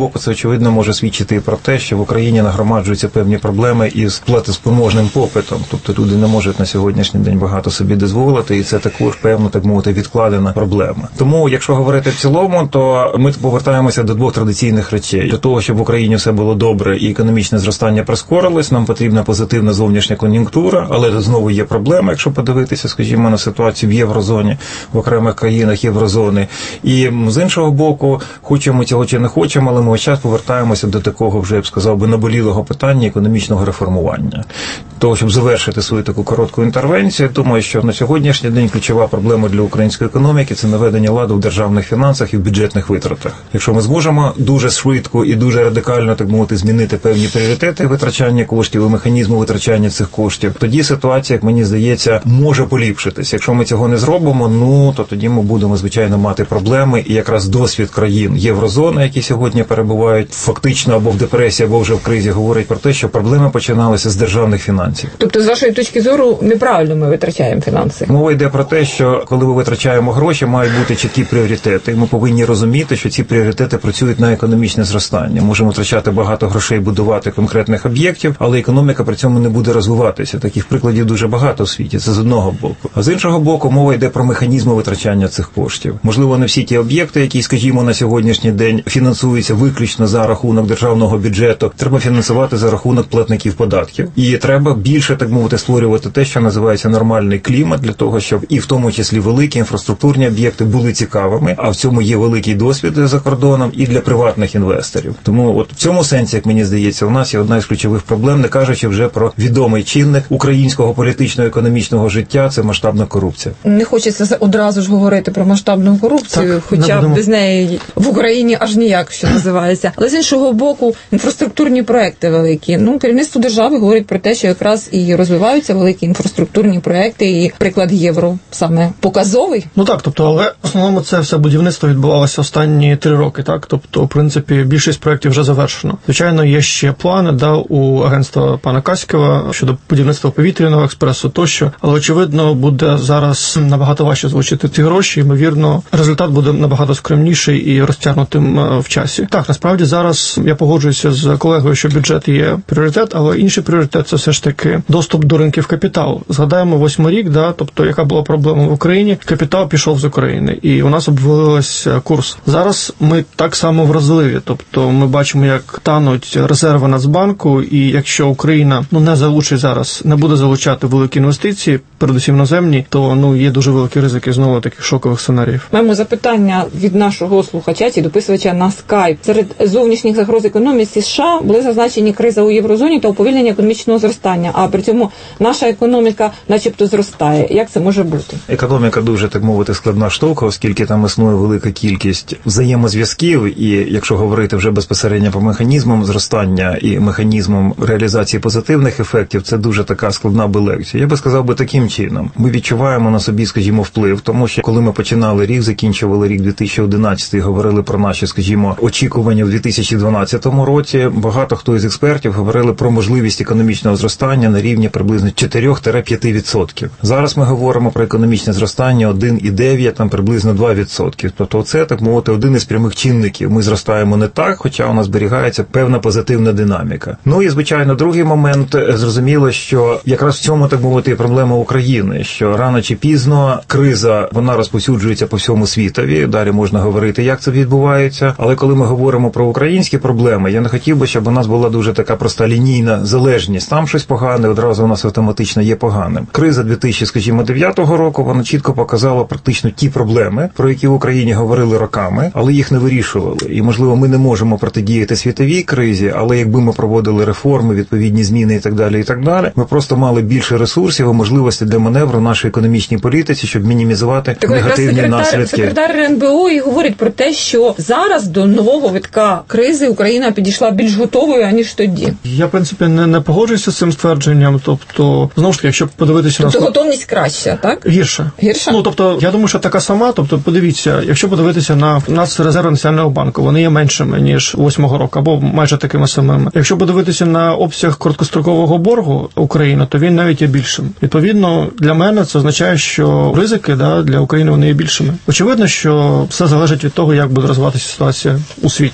боку, це очевидно може свідчити і про те, що в Україні нагромаджуються певні проблеми із платоспроможним попитом. Тобто люди не можуть на сьогоднішній день багато собі дозволити, і це також певно, так мовити, відкладена проблема. Тому, якщо говорити в цілому, то ми повертаємося до двох традиційних речей. До того, щоб в Україні все було добре і економічне зростання прискорилось, нам потрібна позитивна зовнішня кон'юнктура, але знову є проблема, якщо подивитися, скажімо, на ситуацію в єврозоні, в окремих країнах єврозони. І з іншого боку, хочемо цього чи не хочемо, але ми весь час повертаємося до такого, вже я б сказав би, наболілого питання економічного реформування. Того, щоб завершити свою таку коротку інтервенцію, думаю, що на сьогоднішній день ключова проблема для української економіки – це наведення ладу в державних фінансах і в бюджетних витратах. Якщо ми зможемо дуже швидко і дуже радикально, так мовити, змінити певні пріоритети витрачання коштів і механізму витрачання цих коштів, тоді ситуація, як мені здається, може поліпшитись. Якщо ми цього не зробимо, ну, то тоді ми будемо, звичайно, мати проблеми. І якраз досвід країн єврозони, які сьогодні перебувають фактично або в депресії, або вже в кризі, говорить про те, що проблеми починалися з державних фінансів. Тобто, з вашої точки зору, неправильно ми витрачаємо фінанси? Мова йде про те, що коли ми витрачаємо гроші, мають бути чіткі пріоритети. Ми повинні розуміти, що ці пріоритети працюють на економічне зростання. Можемо втрачати багато грошей, будувати конкретних об'єктів, але економіка при цьому не буде розвиватися. Таких прикладів дуже багато в світі. Це з одного боку. А з іншого боку, мова йде про механізми витрачання цих коштів. Можливо, не всі ті об'єкти, які, скажімо, на сьогоднішній день фінансуються виключно за рахунок державного бюджету, треба фінансувати за рахунок платників податків. І треба більше, так мовити, створювати те, що називається нормальний клімат, для того, щоб і в тому числі великі інфраструктурні об'єкти були цікавими, а в цьому є великий досвід за кордоном і для приватних інвесторів. Тому от в цьому сенсі, як мені здається, у нас є одна із ключових проблем, не кажучи вже про відомий чинник українського політично-економічного життя – це масштабна корупція. Не хочеться одразу ж говорити про масштабну корупцію, так, хоча б без неї в Україні аж ніяк, що називається. Але з іншого боку, інфраструктурні проекти великі. Ну, керівництво держави говорить про те, що якраз і розвиваються великі інфраструктурні проекти, і приклад євро саме показовий. Ну так, тобто, але в основному це все будівництво відбувалося останні три роки, так? Тобто, в принципі, більшість проєктів вже завершено. Звичайно, є ще плани, да, у агентства пана Каськова щодо будівництва повітряного експресу тощо, але, очевидно, буде зараз набагато важче залучити ці гроші, ймовірно, результат буде набагато скромніший і розтягнутим в часі. Так, насправді, зараз я погоджуюся з колегою, що бюджет є пріоритет, але інший пріоритет – це все ж таки доступ до ринків капіталу. Згадаємо восьмий рік, да, тобто, яка була проблема в Україні, капітал пішов з України, і у нас обвалився курс. Зараз ми так само вразливі, тобто ми бачимо, як тануть резерви Нацбанку, і якщо Україна ну не залучить зараз, не буде залучати великі інвестиції, передусім іноземні, то ну є дуже великі ризики знову таких шокових сценаріїв. Маємо запитання від нашого слухача чи дописувача на скайп. Серед зовнішніх загроз економіці США були зазначені криза у єврозоні та уповільнення економічного зростання, а при цьому наша економіка начебто зростає. Як це може бути? Економіка дуже, так мовити, складна штука, оскільки там існує велика кількість взаємозв'язків, і якщо говорити вже безпосередньо по механізмам зростання і механізмам реалізації позитивних ефектів, це дуже така складна би лекція. Я би сказав би таким чином. Ми відчуваємо на собі, скажімо, вплив, тому що коли ми починали рік, закінчували рік дві тисячі одинадцятий, говорили про наші, скажімо, очікування в дві тисячі дванадцятому році, багато хто із експертів говорили про можливість економічного зростання на рівні приблизно чотири-п'ять відсотків. Зараз ми говоримо про економічне зростання один цілих дев'ять, там приблизно два відсотки. Тобто це, так мовити, один із прямих чинників. Ми зростаємо не так, хоча у нас зберігається певна позитивна динаміка. Ну і, звичайно, другий момент, зрозуміло, що якраз в цьому, так мовити, проблема України, що рано чи пізно криза, вона розповсюджується по всьому світові. Далі можна говорити, як це відбувається. Але коли ми говоримо про українські проблеми, я не хотів би, щоб у нас була дуже така проста лінійна залежність. Там щось погане, одразу у нас автоматично є поганим. Криза дві тисячі дев'ятого року, вона чітко показала практично ті проблеми, про які в Україні говорили роками, але їх не вирішували. І, можливо, ми не можемо протидіяти світовій кризі, але якби ми проводили реформи, відповідні зміни і так далі, і так далі, ми просто мали більше ресурсів і можливості для маневру нашій економічній політиці, щоб мінімізувати так, негативні секретар, наслідки. Секретар РНБО і говорить про те, що зараз до нового витка кризи Україна підійшла більш готовою, аніж тоді. Я, в принципі, не, не погоджуюся з цим ствердженням. Тобто, знову ж таки, якщо подивитися тобто, на... Тобто готовність краща, так? Гірше. Гірше? Ну, тобто, я думаю, що така сама. Тобто, подивіться, якщо подивитися на Нацрезерви Національного банку, вони є меншими, ніж восьмого року, або майже такими самими. Якщо подивитися на обсяг короткострокового боргу України, то він навіть є більшим. Відповідно, для мене це означає, що ризики да, для України вони є більшими. Очевидно, що все залежить від того, як буде розвиватися ситуація у світі.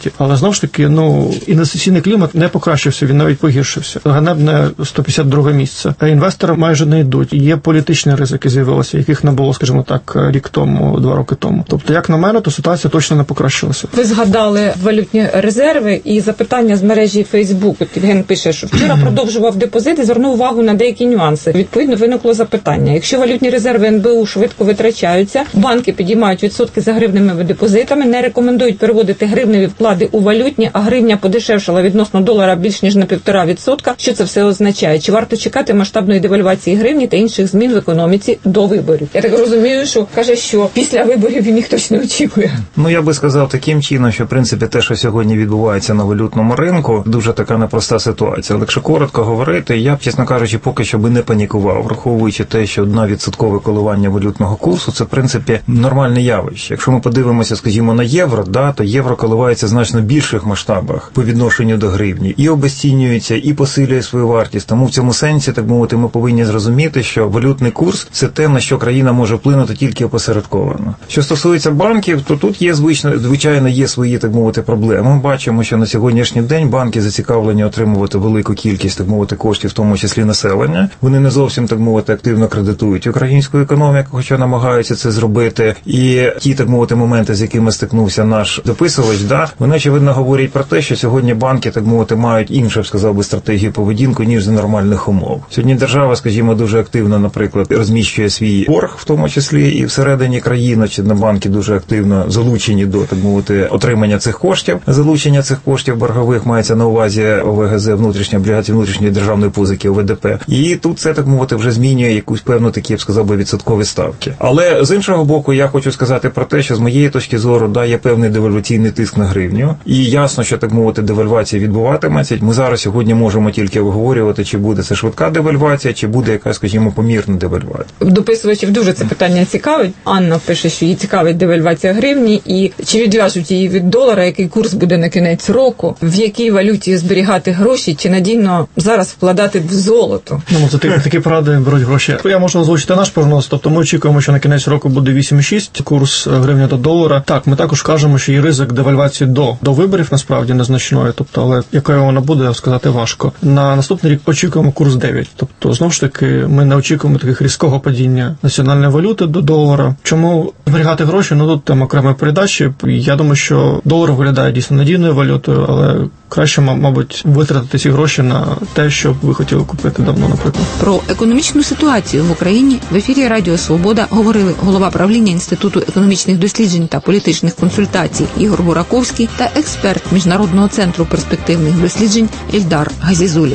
смерті. Але знову ж таки, ну, інвестиційний клімат не покращився, він навіть погіршився. Ганебне сто п'ятдесят друге місце. Інвестори майже не йдуть. Є політичні ризики з'явилися, яких не було, скажімо так, рік тому, два роки тому. Тобто, як на мене, то ситуація точно не покращилася. Ви згадали валютні резерви і запитання з мережі Facebook. От Євген пише, що вчора продовжував депозит і звернув увагу на деякі нюанси. Відповідно, виникло запитання. Якщо валютні резерви ен бе у швидко витрачаються, банки підіймають відсотки за гривневими депозитами, не рекомендують переводити гривневі вклади у валютні, а гривня подешевшала відносно долара більш ніж на півтора відсотка. Що це все означає? Чи варто чекати масштабної девальвації гривні та інших змін в економіці до виборів? Я так розумію, що каже, що після виборів він їх точно очікує. Ну, я би сказав таким чином, що, в принципі, те, що сьогодні відбувається на валютному ринку, дуже така непроста ситуація. Але якщо коротко говорити, я б, чесно кажучи, поки що би не панікував, враховуючи те, що одна відсоткове коливання валютного курсу – це, в принципі, нормальне явище. Якщо ми подивимося, скажімо, на євро, да, то євро коливається в значно більших масштабах по відношенню до гривні. І обезцінюється, і посилює свою вартість. Тому в цьому сенсі, так мовити, ми повинні зрозуміти, що валютний курс – це те, на що країна може вплинути тільки опосередковано. Що стосується банків, то тут є, звично, звичайно, є свої, так мовити, проблеми. Ми бачимо, що на сьогоднішній день банки зацікавлені отримувати велику кількість, так мовити, коштів, в тому числі населення. Вони не зовсім, так мовити, активно кредитують українську економіку, хоча намагаються це зробити. І ті, так мовити, моменти, з якими стикнувся наш дописувач, да, вони, очевидно, говорять про те, що сьогодні банки, так мовити, мають іншу, я б сказав би, стратегію поведінку, ніж за нормальних умов. Сьогодні держава, скажімо, дуже активно, наприклад, розміщує свій борг, в тому числі і всередині країни, чи на банки дуже активно залучені до, так мовити, отримання цих коштів. Залучення цих коштів боргових мається на увазі о ве ге зет, внутрішні облігації внутрішньої державної позики, о ве де пе. І тут це, так мовити, вже змінює якусь певну такі, я б сказав би, відсоткові ставки. Але з іншого боку, я хочу сказати про те, що з моєї точки зору, да, є певний девальваційний тиск на гривню. І ясно, що, так мовити, девальвація відбуватиметься. Ми зараз сьогодні можемо тільки обговорювати, чи буде це швидка девальвація, чи буде якась, скажімо, помірна девальвація. Дописувачів дуже це питання цікавить. Анна пише, що її цікавить девальвація гривні, і чи відв'яжуть її від долара, який курс буде на кінець року, в якій валюті зберігати гроші, чи надійно зараз вкладати в золото. Ну, це такі, такі поради беруть гроші. Я можу озвучити наш прогноз, тобто ми очікуємо, що на кінець року буде вісім цілих шість курс гривня до долара. Так, ми також кажемо, що є ризик девальвації до, до виборів, насправді, незначної, тобто, але якою вона буде, сказати важко. На наступний рік очікуємо курс дев'ять. Тобто, знову ж таки, ми не очікуємо таких різкого падіння національної валюти до долара. Чому зберігати гроші? Ну, тут там окремої передачі. Я думаю, що долар виглядає дійсно надійною валютою, але краще, мабуть, витратити ці гроші на те, що ви хотіли купити давно, наприклад. Про економічну ситуацію в Україні в ефірі Радіо Свобода говорили голова правління Інституту економічних досліджень та політичних консультацій Ігор Бураковський та експерт Міжнародного центру перспективних досліджень Ільдар Газізулін.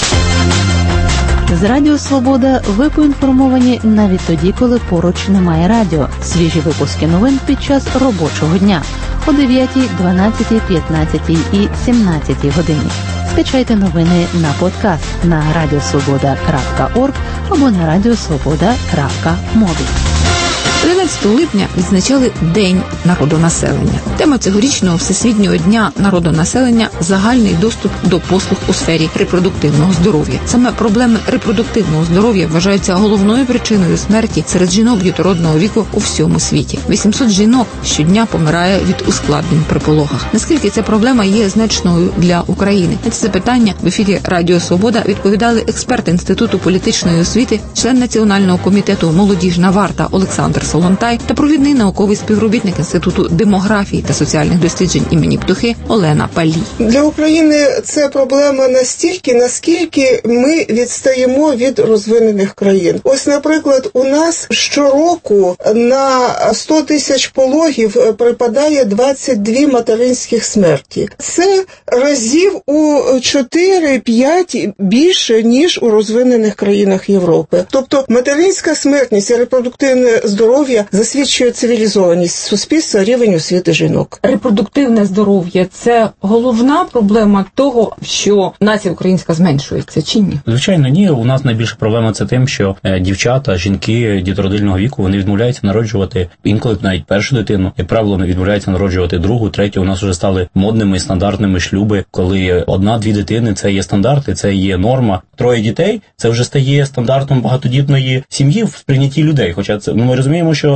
З Радіо Свобода ви поінформовані навіть тоді, коли поруч немає радіо. Свіжі випуски новин під час робочого дня о дев'ятій, дванадцятій, п'ятнадцятій і сімнадцятій годині. Скачайте новини на подкаст на радіосвобода крапка орг або на радіосвобода крапка мобі. тринадцятого липня відзначали День народонаселення. Тема цьогорічного Всесвітнього дня народонаселення – загальний доступ до послуг у сфері репродуктивного здоров'я. Саме проблеми репродуктивного здоров'я вважаються головною причиною смерті серед жінок дітородного віку у всьому світі. вісімсот жінок щодня помирає від ускладнень при пологах. Наскільки ця проблема є значною для України? На це запитання в ефірі Радіо Свобода відповідали експерт Інституту політичної освіти, член Національного комітету «Молодіжна варта» Олександр Солонтай та провідний науковий співробітник Інституту демографії та соціальних досліджень імені Птухи Олена Палій. Для України це проблема настільки, наскільки ми відстаємо від розвинених країн. Ось, наприклад, у нас щороку на сто тисяч пологів припадає двадцять дві материнських смерті. Це разів у чотири-п'ять більше, ніж у розвинених країнах Європи. Тобто материнська смертність і репродуктивне здоров'я засвідчує цивілізованість суспільства, рівень освіти жінок. Репродуктивне здоров'я – це головна проблема того, що нація українська зменшується, чи ні? Звичайно, ні. У нас найбільша проблема – це тим, що дівчата, жінки дітородильного віку, вони відмовляються народжувати інколи навіть першу дитину. Як правило, вони відмовляються народжувати другу, третю. У нас вже стали модними, стандартними шлюби, коли одна-дві дитини – це є стандарти, це є норма. Троє дітей – це вже стає стандартом багатодітної сім'ї в сприйнятті людей. Хоча це, ну, ми розуміємо, що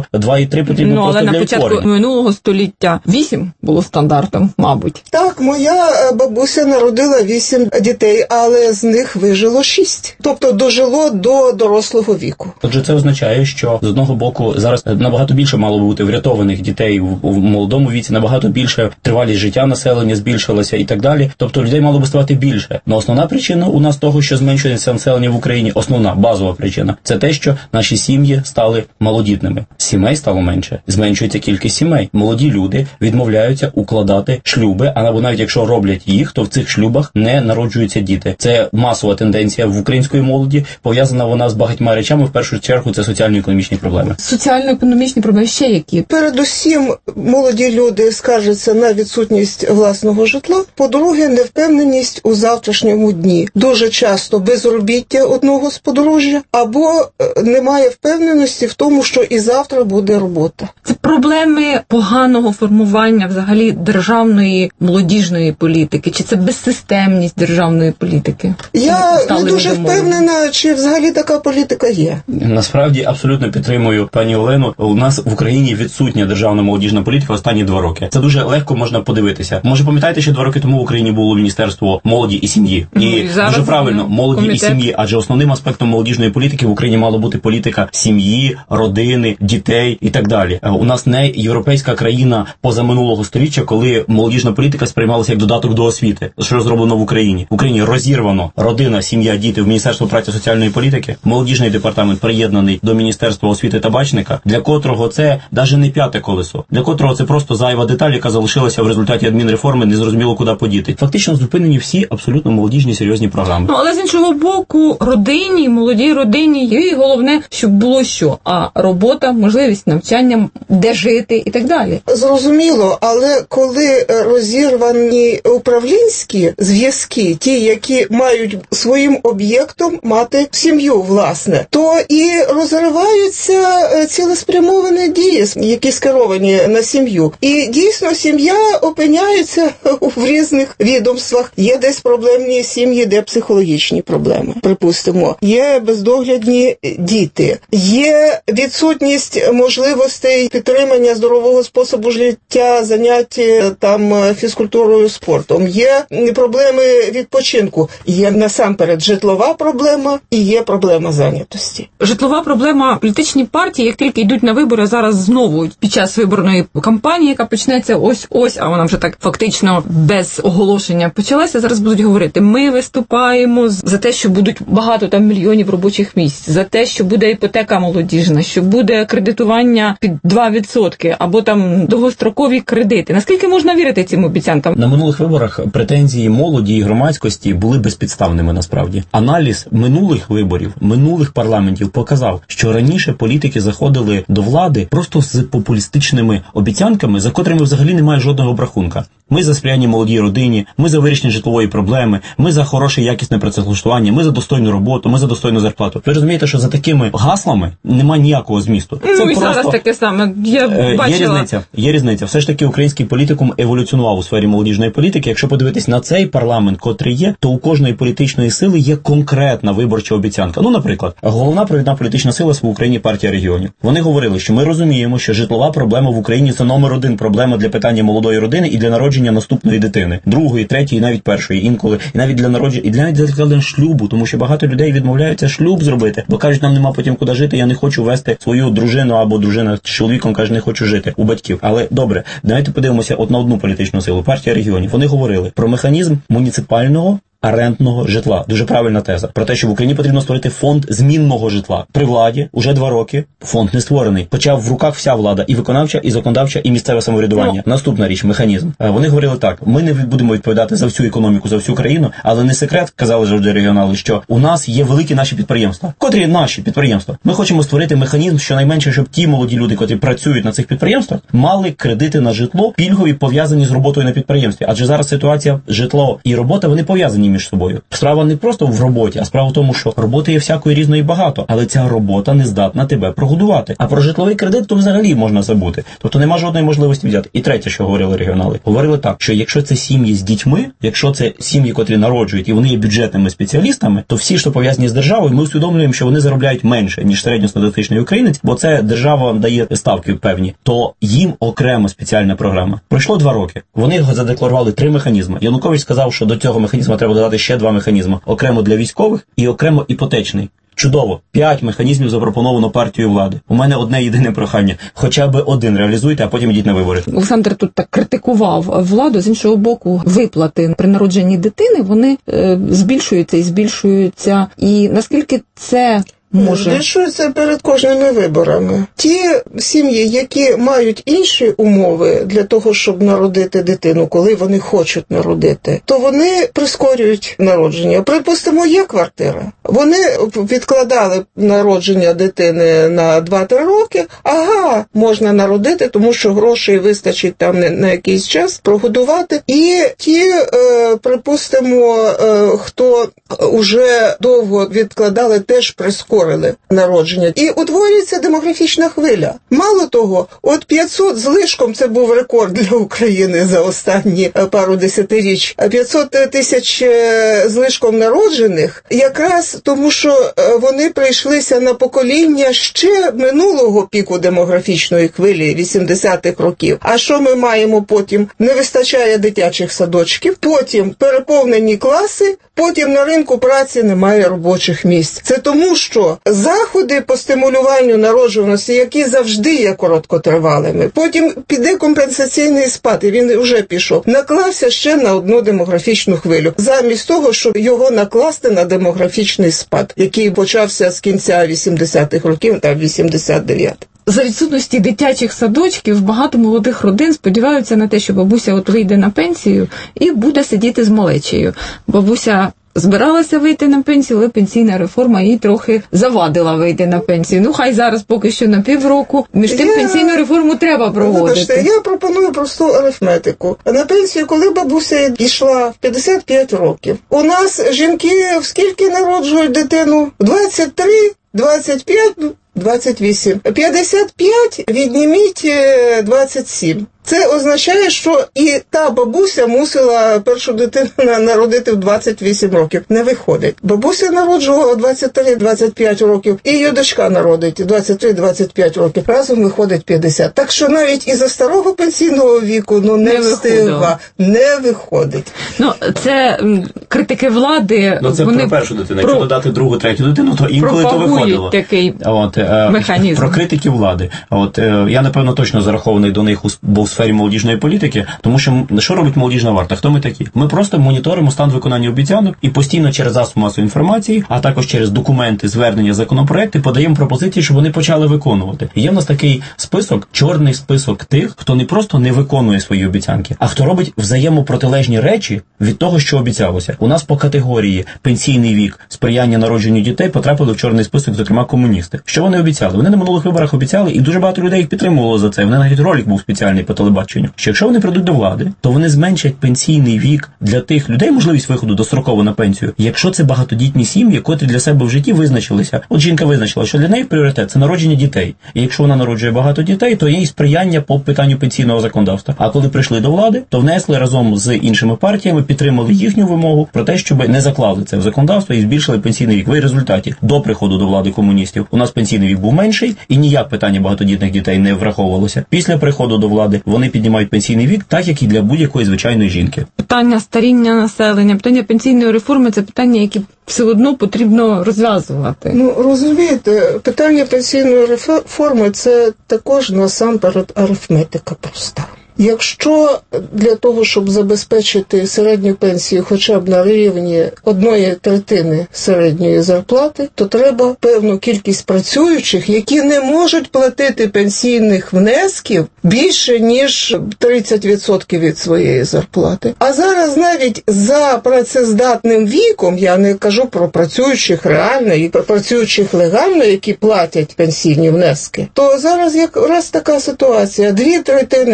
що два і три потрібно ну, просто але для на початку відтворення. минулого століття вісім було стандартом, мабуть. Так, моя бабуся народила вісім дітей, але з них вижило шість. Тобто дожило до дорослого віку. Отже, це означає, що з одного боку зараз набагато більше мало би бути врятованих дітей в, в молодому віці, набагато більше тривалість життя населення збільшилася і так далі. Тобто людей мало би ставати більше. Но основна причина у нас того, що зменшується населення в Україні, основна базова причина, це те, що наші сім'ї стали малодітними. Сімей стало менше, зменшується кількість сімей. Молоді люди відмовляються укладати шлюби, або навіть якщо роблять їх, то в цих шлюбах не народжуються діти. Це масова тенденція в української молоді, пов'язана вона з багатьма речами, в першу чергу це соціально-економічні проблеми. Соціально-економічні проблеми ще які? Передусім, молоді люди скаржаться на відсутність власного житла. По-друге, невпевненість у завтрашньому дні. Дуже часто безробіття одного з подружжя, або немає впевненості в тому, що і завтра буде робота. Це проблеми поганого формування взагалі державної молодіжної політики, чи це безсистемність державної політики? Я не дуже впевнена, чи взагалі така політика є. Насправді, абсолютно підтримую пані Олену. У нас в Україні відсутня державна молодіжна політика останні два роки. Це дуже легко можна подивитися. Може, пам'ятаєте, що два роки тому в Україні було Міністерство молоді і сім'ї? І, і дуже правильно, молоді комітет. І сім'ї, адже основним аспектом молодіжної політики в Україні мало бути політика сім'ї, родини, дітей і так далі. У нас не європейська країна позаминулого сторіччя, коли молодіжна політика сприймалася як додаток до освіти, що зроблено в Україні. В Україні розірвано родина, сім'я, діти в Міністерство праці і соціальної політики, молодіжний департамент приєднаний до Міністерства освіти та бачника, для котрого це навіть не п'яте колесо, для котрого це просто зайва деталь, яка залишилася в результаті адмінреформи, незрозуміло куди подіти. Фактично зупинені всі абсолютно молодіжні серйозні програми. Ну, але з іншого боку, родині, молодій родині, і головне, щоб було що? А робота, можливість навчання, де жити і так далі. Зрозуміло, але коли розірвані управлінські зв'язки, ті, які мають своїм об'єктом мати сім'ю, власне, то і розриваються цілеспрямовані дії, які скеровані на сім'ю. І дійсно сім'я опиняється в різних відомствах. Є десь проблемні сім'ї, де психологічні проблеми, припустимо. Є бездоглядні діти. Є відсутність можливостей підтримання здорового способу життя, занять там фізкультурою, спортом. Є проблеми відпочинку. Є насамперед житлова проблема і є проблема зайнятості. Житлова проблема. Політичні партії, як тільки йдуть на вибори, зараз знову під час виборної кампанії, яка почнеться ось-ось, а вона вже так фактично без оголошення почалася, зараз будуть говорити, ми виступаємо за те, що будуть багато там мільйонів робочих місць, за те, що буде іпотека молодіжна, що буде кредитування під два відсотки, або там довгострокові кредити. Наскільки можна вірити цим обіцянкам? На минулих виборах претензії молоді і громадськості були безпідставними насправді. Аналіз минулих виборів, минулих парламентів показав, що раніше політики заходили до влади просто з популістичними обіцянками, за котрими взагалі немає жодного обрахунка. Ми за сприяння молодій родині, ми за вирішення житлової проблеми, ми за хороше якісне працевлаштування, ми за достойну роботу, ми за достойну зарплату. Ви розумієте, що за такими гаслами немає ніякого змісту. Це ну, і просто... зараз таке саме. Я е, бачила. Є різниця. Є різниця. Все ж таки український політикум еволюціонував у сфері молодіжної політики. Якщо подивитись на цей парламент, котрий є, то у кожної політичної сили є конкретна виборча обіцянка. Ну, наприклад, головна провідна політична сила в Україні партія регіонів. Вони говорили, що ми розуміємо, що житлова проблема в Україні це номер один проблема для питання молодої родини і для народження наступної дитини, другої, третьої, навіть першої, інколи, і навіть для народження, і навіть для закладення шлюбу, тому що багато людей відмовляються шлюб зробити, бо кажуть, нам нема потім куди жити, я не хочу вести свою дружину або дружина з чоловіком каже, не хочу жити у батьків. Але добре, давайте подивимося от на одну політичну силу, партія регіонів. Вони говорили про механізм муніципального орендного житла. Дуже правильна теза. Про те, що в Україні потрібно створити фонд змінного житла. При владі уже два роки фонд не створений. Хоча в руках вся влада, і виконавча, і законодавча, і місцеве самоврядування. No. Наступна річ, механізм. Вони говорили так, ми не будемо відповідати за всю економіку, за всю країну, але не секрет, казали завжди регіонали, що у нас є великі наші підприємства. Котрі наші підприємства? Ми хочемо створити механізм, щонайменше, щоб ті молоді люди, котрі працюють на цих підприємствах, мали кредити на житло, пільгові, пов'язані з роботою на підприємстві. Адже зараз ситуація, житло і робота, вони пов'язані між собою. Справа не просто в роботі, а справа в тому, що роботи є всякої різної багато, але ця робота не здатна тебе прогодувати. А про житловий кредит то взагалі можна забути. Тобто нема жодної можливості взяти. І третє, що говорили регіонали, говорили так, що якщо це сім'ї з дітьми, якщо це сім'ї, котрі народжують, і вони є бюджетними спеціалістами, то всі, що пов'язані з державою, ми усвідомлюємо, що вони заробляють менше, ніж середньостатистичний українець, бо це держава дає ставки певні, то їм окремо спеціальна програма. Пройшло два роки. Вони задекларували три механізми. Янукович сказав, що до цього механізму треба додати ще два механізми. Окремо для військових і окремо іпотечний. Чудово. П'ять механізмів запропоновано партією влади. У мене одне єдине прохання. Хоча б один реалізуйте, а потім йдіть на вибори. Олександр тут так критикував владу. З іншого боку, виплати при народженні дитини, вони е, збільшуються і збільшуються. І наскільки це може? Збільшується перед кожними виборами. Ті сім'ї, які мають інші умови для того, щоб народити дитину, коли вони хочуть народити, то вони прискорюють народження. Припустимо, є квартира. Вони відкладали народження дитини на два-три роки. Ага, можна народити, тому що грошей вистачить там на якийсь час прогодувати. І ті, е, припустимо, е, хто уже довго відкладали, теж прискорюють народження. І утворюється демографічна хвиля. Мало того, от п'ятсот з лишком, це був рекорд для України за останні пару десятиріч, п'ятсот тисяч з лишком народжених, якраз тому, що вони прийшлися на покоління ще минулого піку демографічної хвилі вісімдесятих років. А що ми маємо потім? Не вистачає дитячих садочків, потім переповнені класи, потім на ринку праці немає робочих місць. Це тому, що заходи по стимулюванню народжуваності, які завжди є короткотривалими, потім піде компенсаційний спад, і він вже пішов, наклався ще на одну демографічну хвилю, замість того, щоб його накласти на демографічний спад, який почався з кінця вісімдесятих років, та вісімдесят дев'ятий. За відсутності дитячих садочків багато молодих родин сподіваються на те, що бабуся от вийде на пенсію і буде сидіти з малечею. Бабуся збиралася вийти на пенсію, але пенсійна реформа їй трохи завадила вийти на пенсію. Ну, хай зараз поки що на півроку. Між тим я... пенсійну реформу треба проводити. Вибачте, я пропоную просту арифметику. На пенсію, коли бабуся йшла в п'ятдесят п'ять років, у нас жінки в скільки народжують дитину? двадцять три, двадцять п'ять, двадцять вісім. п'ятдесят п'ять відніміть двадцять сім. Це означає, що і та бабуся мусила першу дитину народити в двадцять вісім років. Не виходить. Бабуся народжувала двадцять три - двадцять п'ять років, і її дочка народить двадцять три - двадцять п'ять років. Разом виходить п'ятдесят. Так що навіть із-за старого пенсійного віку ну не, не встигла, не виходить. Ну, це критики влади. Ну, це вони про першу дитину. Якщо про... додати другу, третю дитину, то інколи то виходило. Такий От, механізм. Про критики влади. От, я, напевно, точно зарахований до них у сфері молодіжної політики, тому що що робить молодіжна варта? Хто ми такі? Ми просто моніторимо стан виконання обіцянок і постійно через засоби масової інформації, а також через документи, звернення, законопроекти подаємо пропозиції, щоб вони почали виконувати. І є в нас такий список, чорний список тих, хто не просто не виконує свої обіцянки, а хто робить взаємопротилежні речі від того, що обіцялося. У нас по категорії пенсійний вік, сприяння народженню дітей потрапили в чорний список, зокрема комуністи. Що вони обіцяли? Вони на минулих виборах обіцяли, і дуже багато людей їх підтримувало за це. Вони навіть ролик був спеціальний по телебаченню, що якщо вони прийдуть до влади, то вони зменшать пенсійний вік для тих людей, можливість виходу достроково на пенсію, якщо це багатодітні сім'ї, котрі для себе в житті визначилися. От жінка визначила, що для неї пріоритет – це народження дітей. І якщо вона народжує багато дітей, то є і сприяння по питанню пенсійного законодавства. А коли прийшли до влади, то внесли разом з іншими партіями, підтримали їхню вимогу про те, щоб не заклали це в законодавство і збільшили пенсійний вік. В результаті до приходу до влади комуністів у нас пенсійний вік був менший і ніяк питання багатодітних дітей не враховувалося. Після приходу до влади вони піднімають пенсійний вік, так як і для будь-якої звичайної жінки. Питання старіння населення, питання пенсійної реформи – це питання, які все одно потрібно розв'язувати. Ну, розумієте, питання пенсійної реформи – це також насамперед арифметика проста. Якщо для того, щоб забезпечити середню пенсію хоча б на рівні одної третини середньої зарплати, то треба певну кількість працюючих, які не можуть платити пенсійних внесків більше, ніж тридцять відсотків від своєї зарплати. А зараз навіть за працездатним віком, я не кажу про працюючих реально і про працюючих легально, які платять пенсійні внески, то зараз якраз така ситуація. Дві третини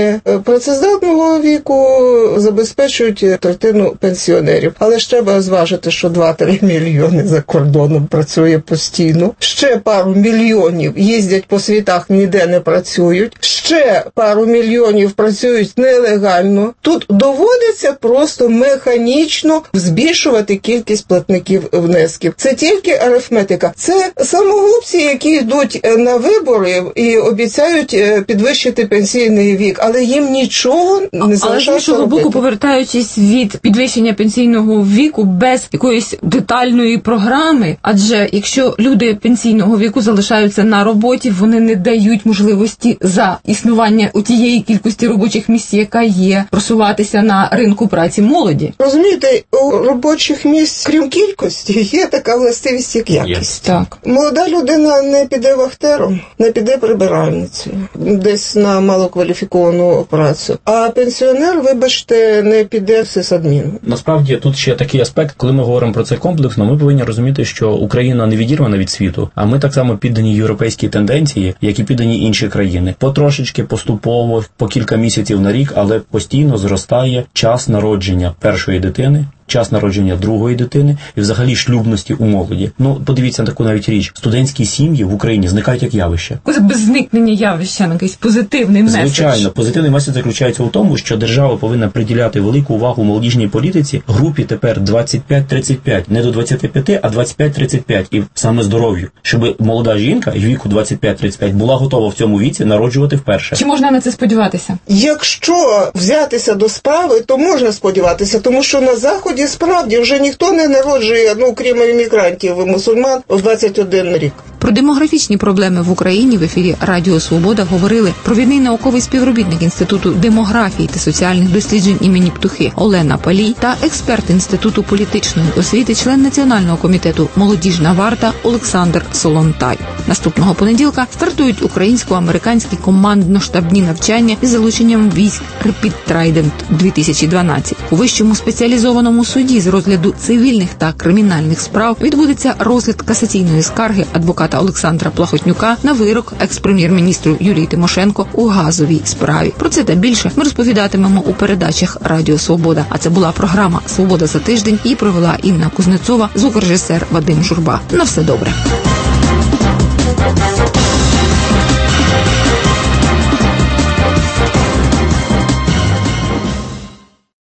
працездатного віку забезпечують третину пенсіонерів. Але ж треба зважити, що два-три мільйони за кордоном працює постійно. Ще пару мільйонів їздять по світах, ніде не працюють. Ще пару мільйонів працюють нелегально. Тут доводиться просто механічно збільшувати кількість платників внесків. Це тільки арифметика. Це самогубці, які йдуть на вибори і обіцяють підвищити пенсійний вік, але їм нічого не залишається. Але з іншого боку, повертаючись від підвищення пенсійного віку без якоїсь детальної програми, адже якщо люди пенсійного віку залишаються на роботі, вони не дають можливості за існування у тієї кількості робочих місць, яка є, просуватися на ринку праці молоді. Розумієте, у робочих місць, крім кількості, є така властивість, як якість. Так. Молода людина не піде вахтером, не піде прибиральницею, десь на малокваліфіковану працю. А пенсіонер, вибачте, не піде в сисадмін. Насправді, тут ще такий аспект, коли ми говоримо про це комплексно, ми повинні розуміти, що Україна не відірвана від світу, а ми так само піддані європейській тенденції, як і піддані інші країни. Потрошечки, поступово, по кілька місяців на рік, але постійно зростає час народження першої дитини, час народження другої дитини і взагалі шлюбності у молоді. Ну, подивіться на таку навіть річ. Студентські сім'ї в Україні зникають як явище. Без зникнення явища, якийсь позитивний меседж. Звичайно, позитивний меседж заключається у тому, що держава повинна приділяти велику увагу молодіжній політиці, групі тепер двадцять п'ять тридцять п'ять, не до двадцяти п'яти, а двадцять п'ять тридцять п'ять, і саме здоров'ю, щоб молода жінка віку двадцять п'ять тридцять п'ять була готова в цьому віці народжувати вперше. Чи можна на це сподіватися? Якщо взятися до справи, то можна сподіватися, тому що на Заході справді вже ніхто не народжує, ну, крім іммігрантів, мусульман, в двадцять один рік. Про демографічні проблеми в Україні в ефірі Радіо Свобода говорили провідний науковий співробітник Інституту демографії та соціальних досліджень імені Птухи Олена Палій та експерт Інституту політичної освіти, член Національного комітету «Молодіжна варта» Олександр Солонтай. Наступного понеділка стартують українсько-американські командно-штабні навчання із залученням військ Rapid Trident дві тисячі дванадцять. У Вищому спеціалізованому суді з розгляду цивільних та кримінальних справ відбудеться розгляд касаційної скарги адвоката Олександра Плахотнюка на вирок екс-прем'єр-міністру Юлії Тимошенко у газовій справі. Про це та більше ми розповідатимемо у передачах Радіо Свобода. А це була програма «Свобода за тиждень» і провела Інна Кузнецова, звукорежисер Вадим Журба. На все добре.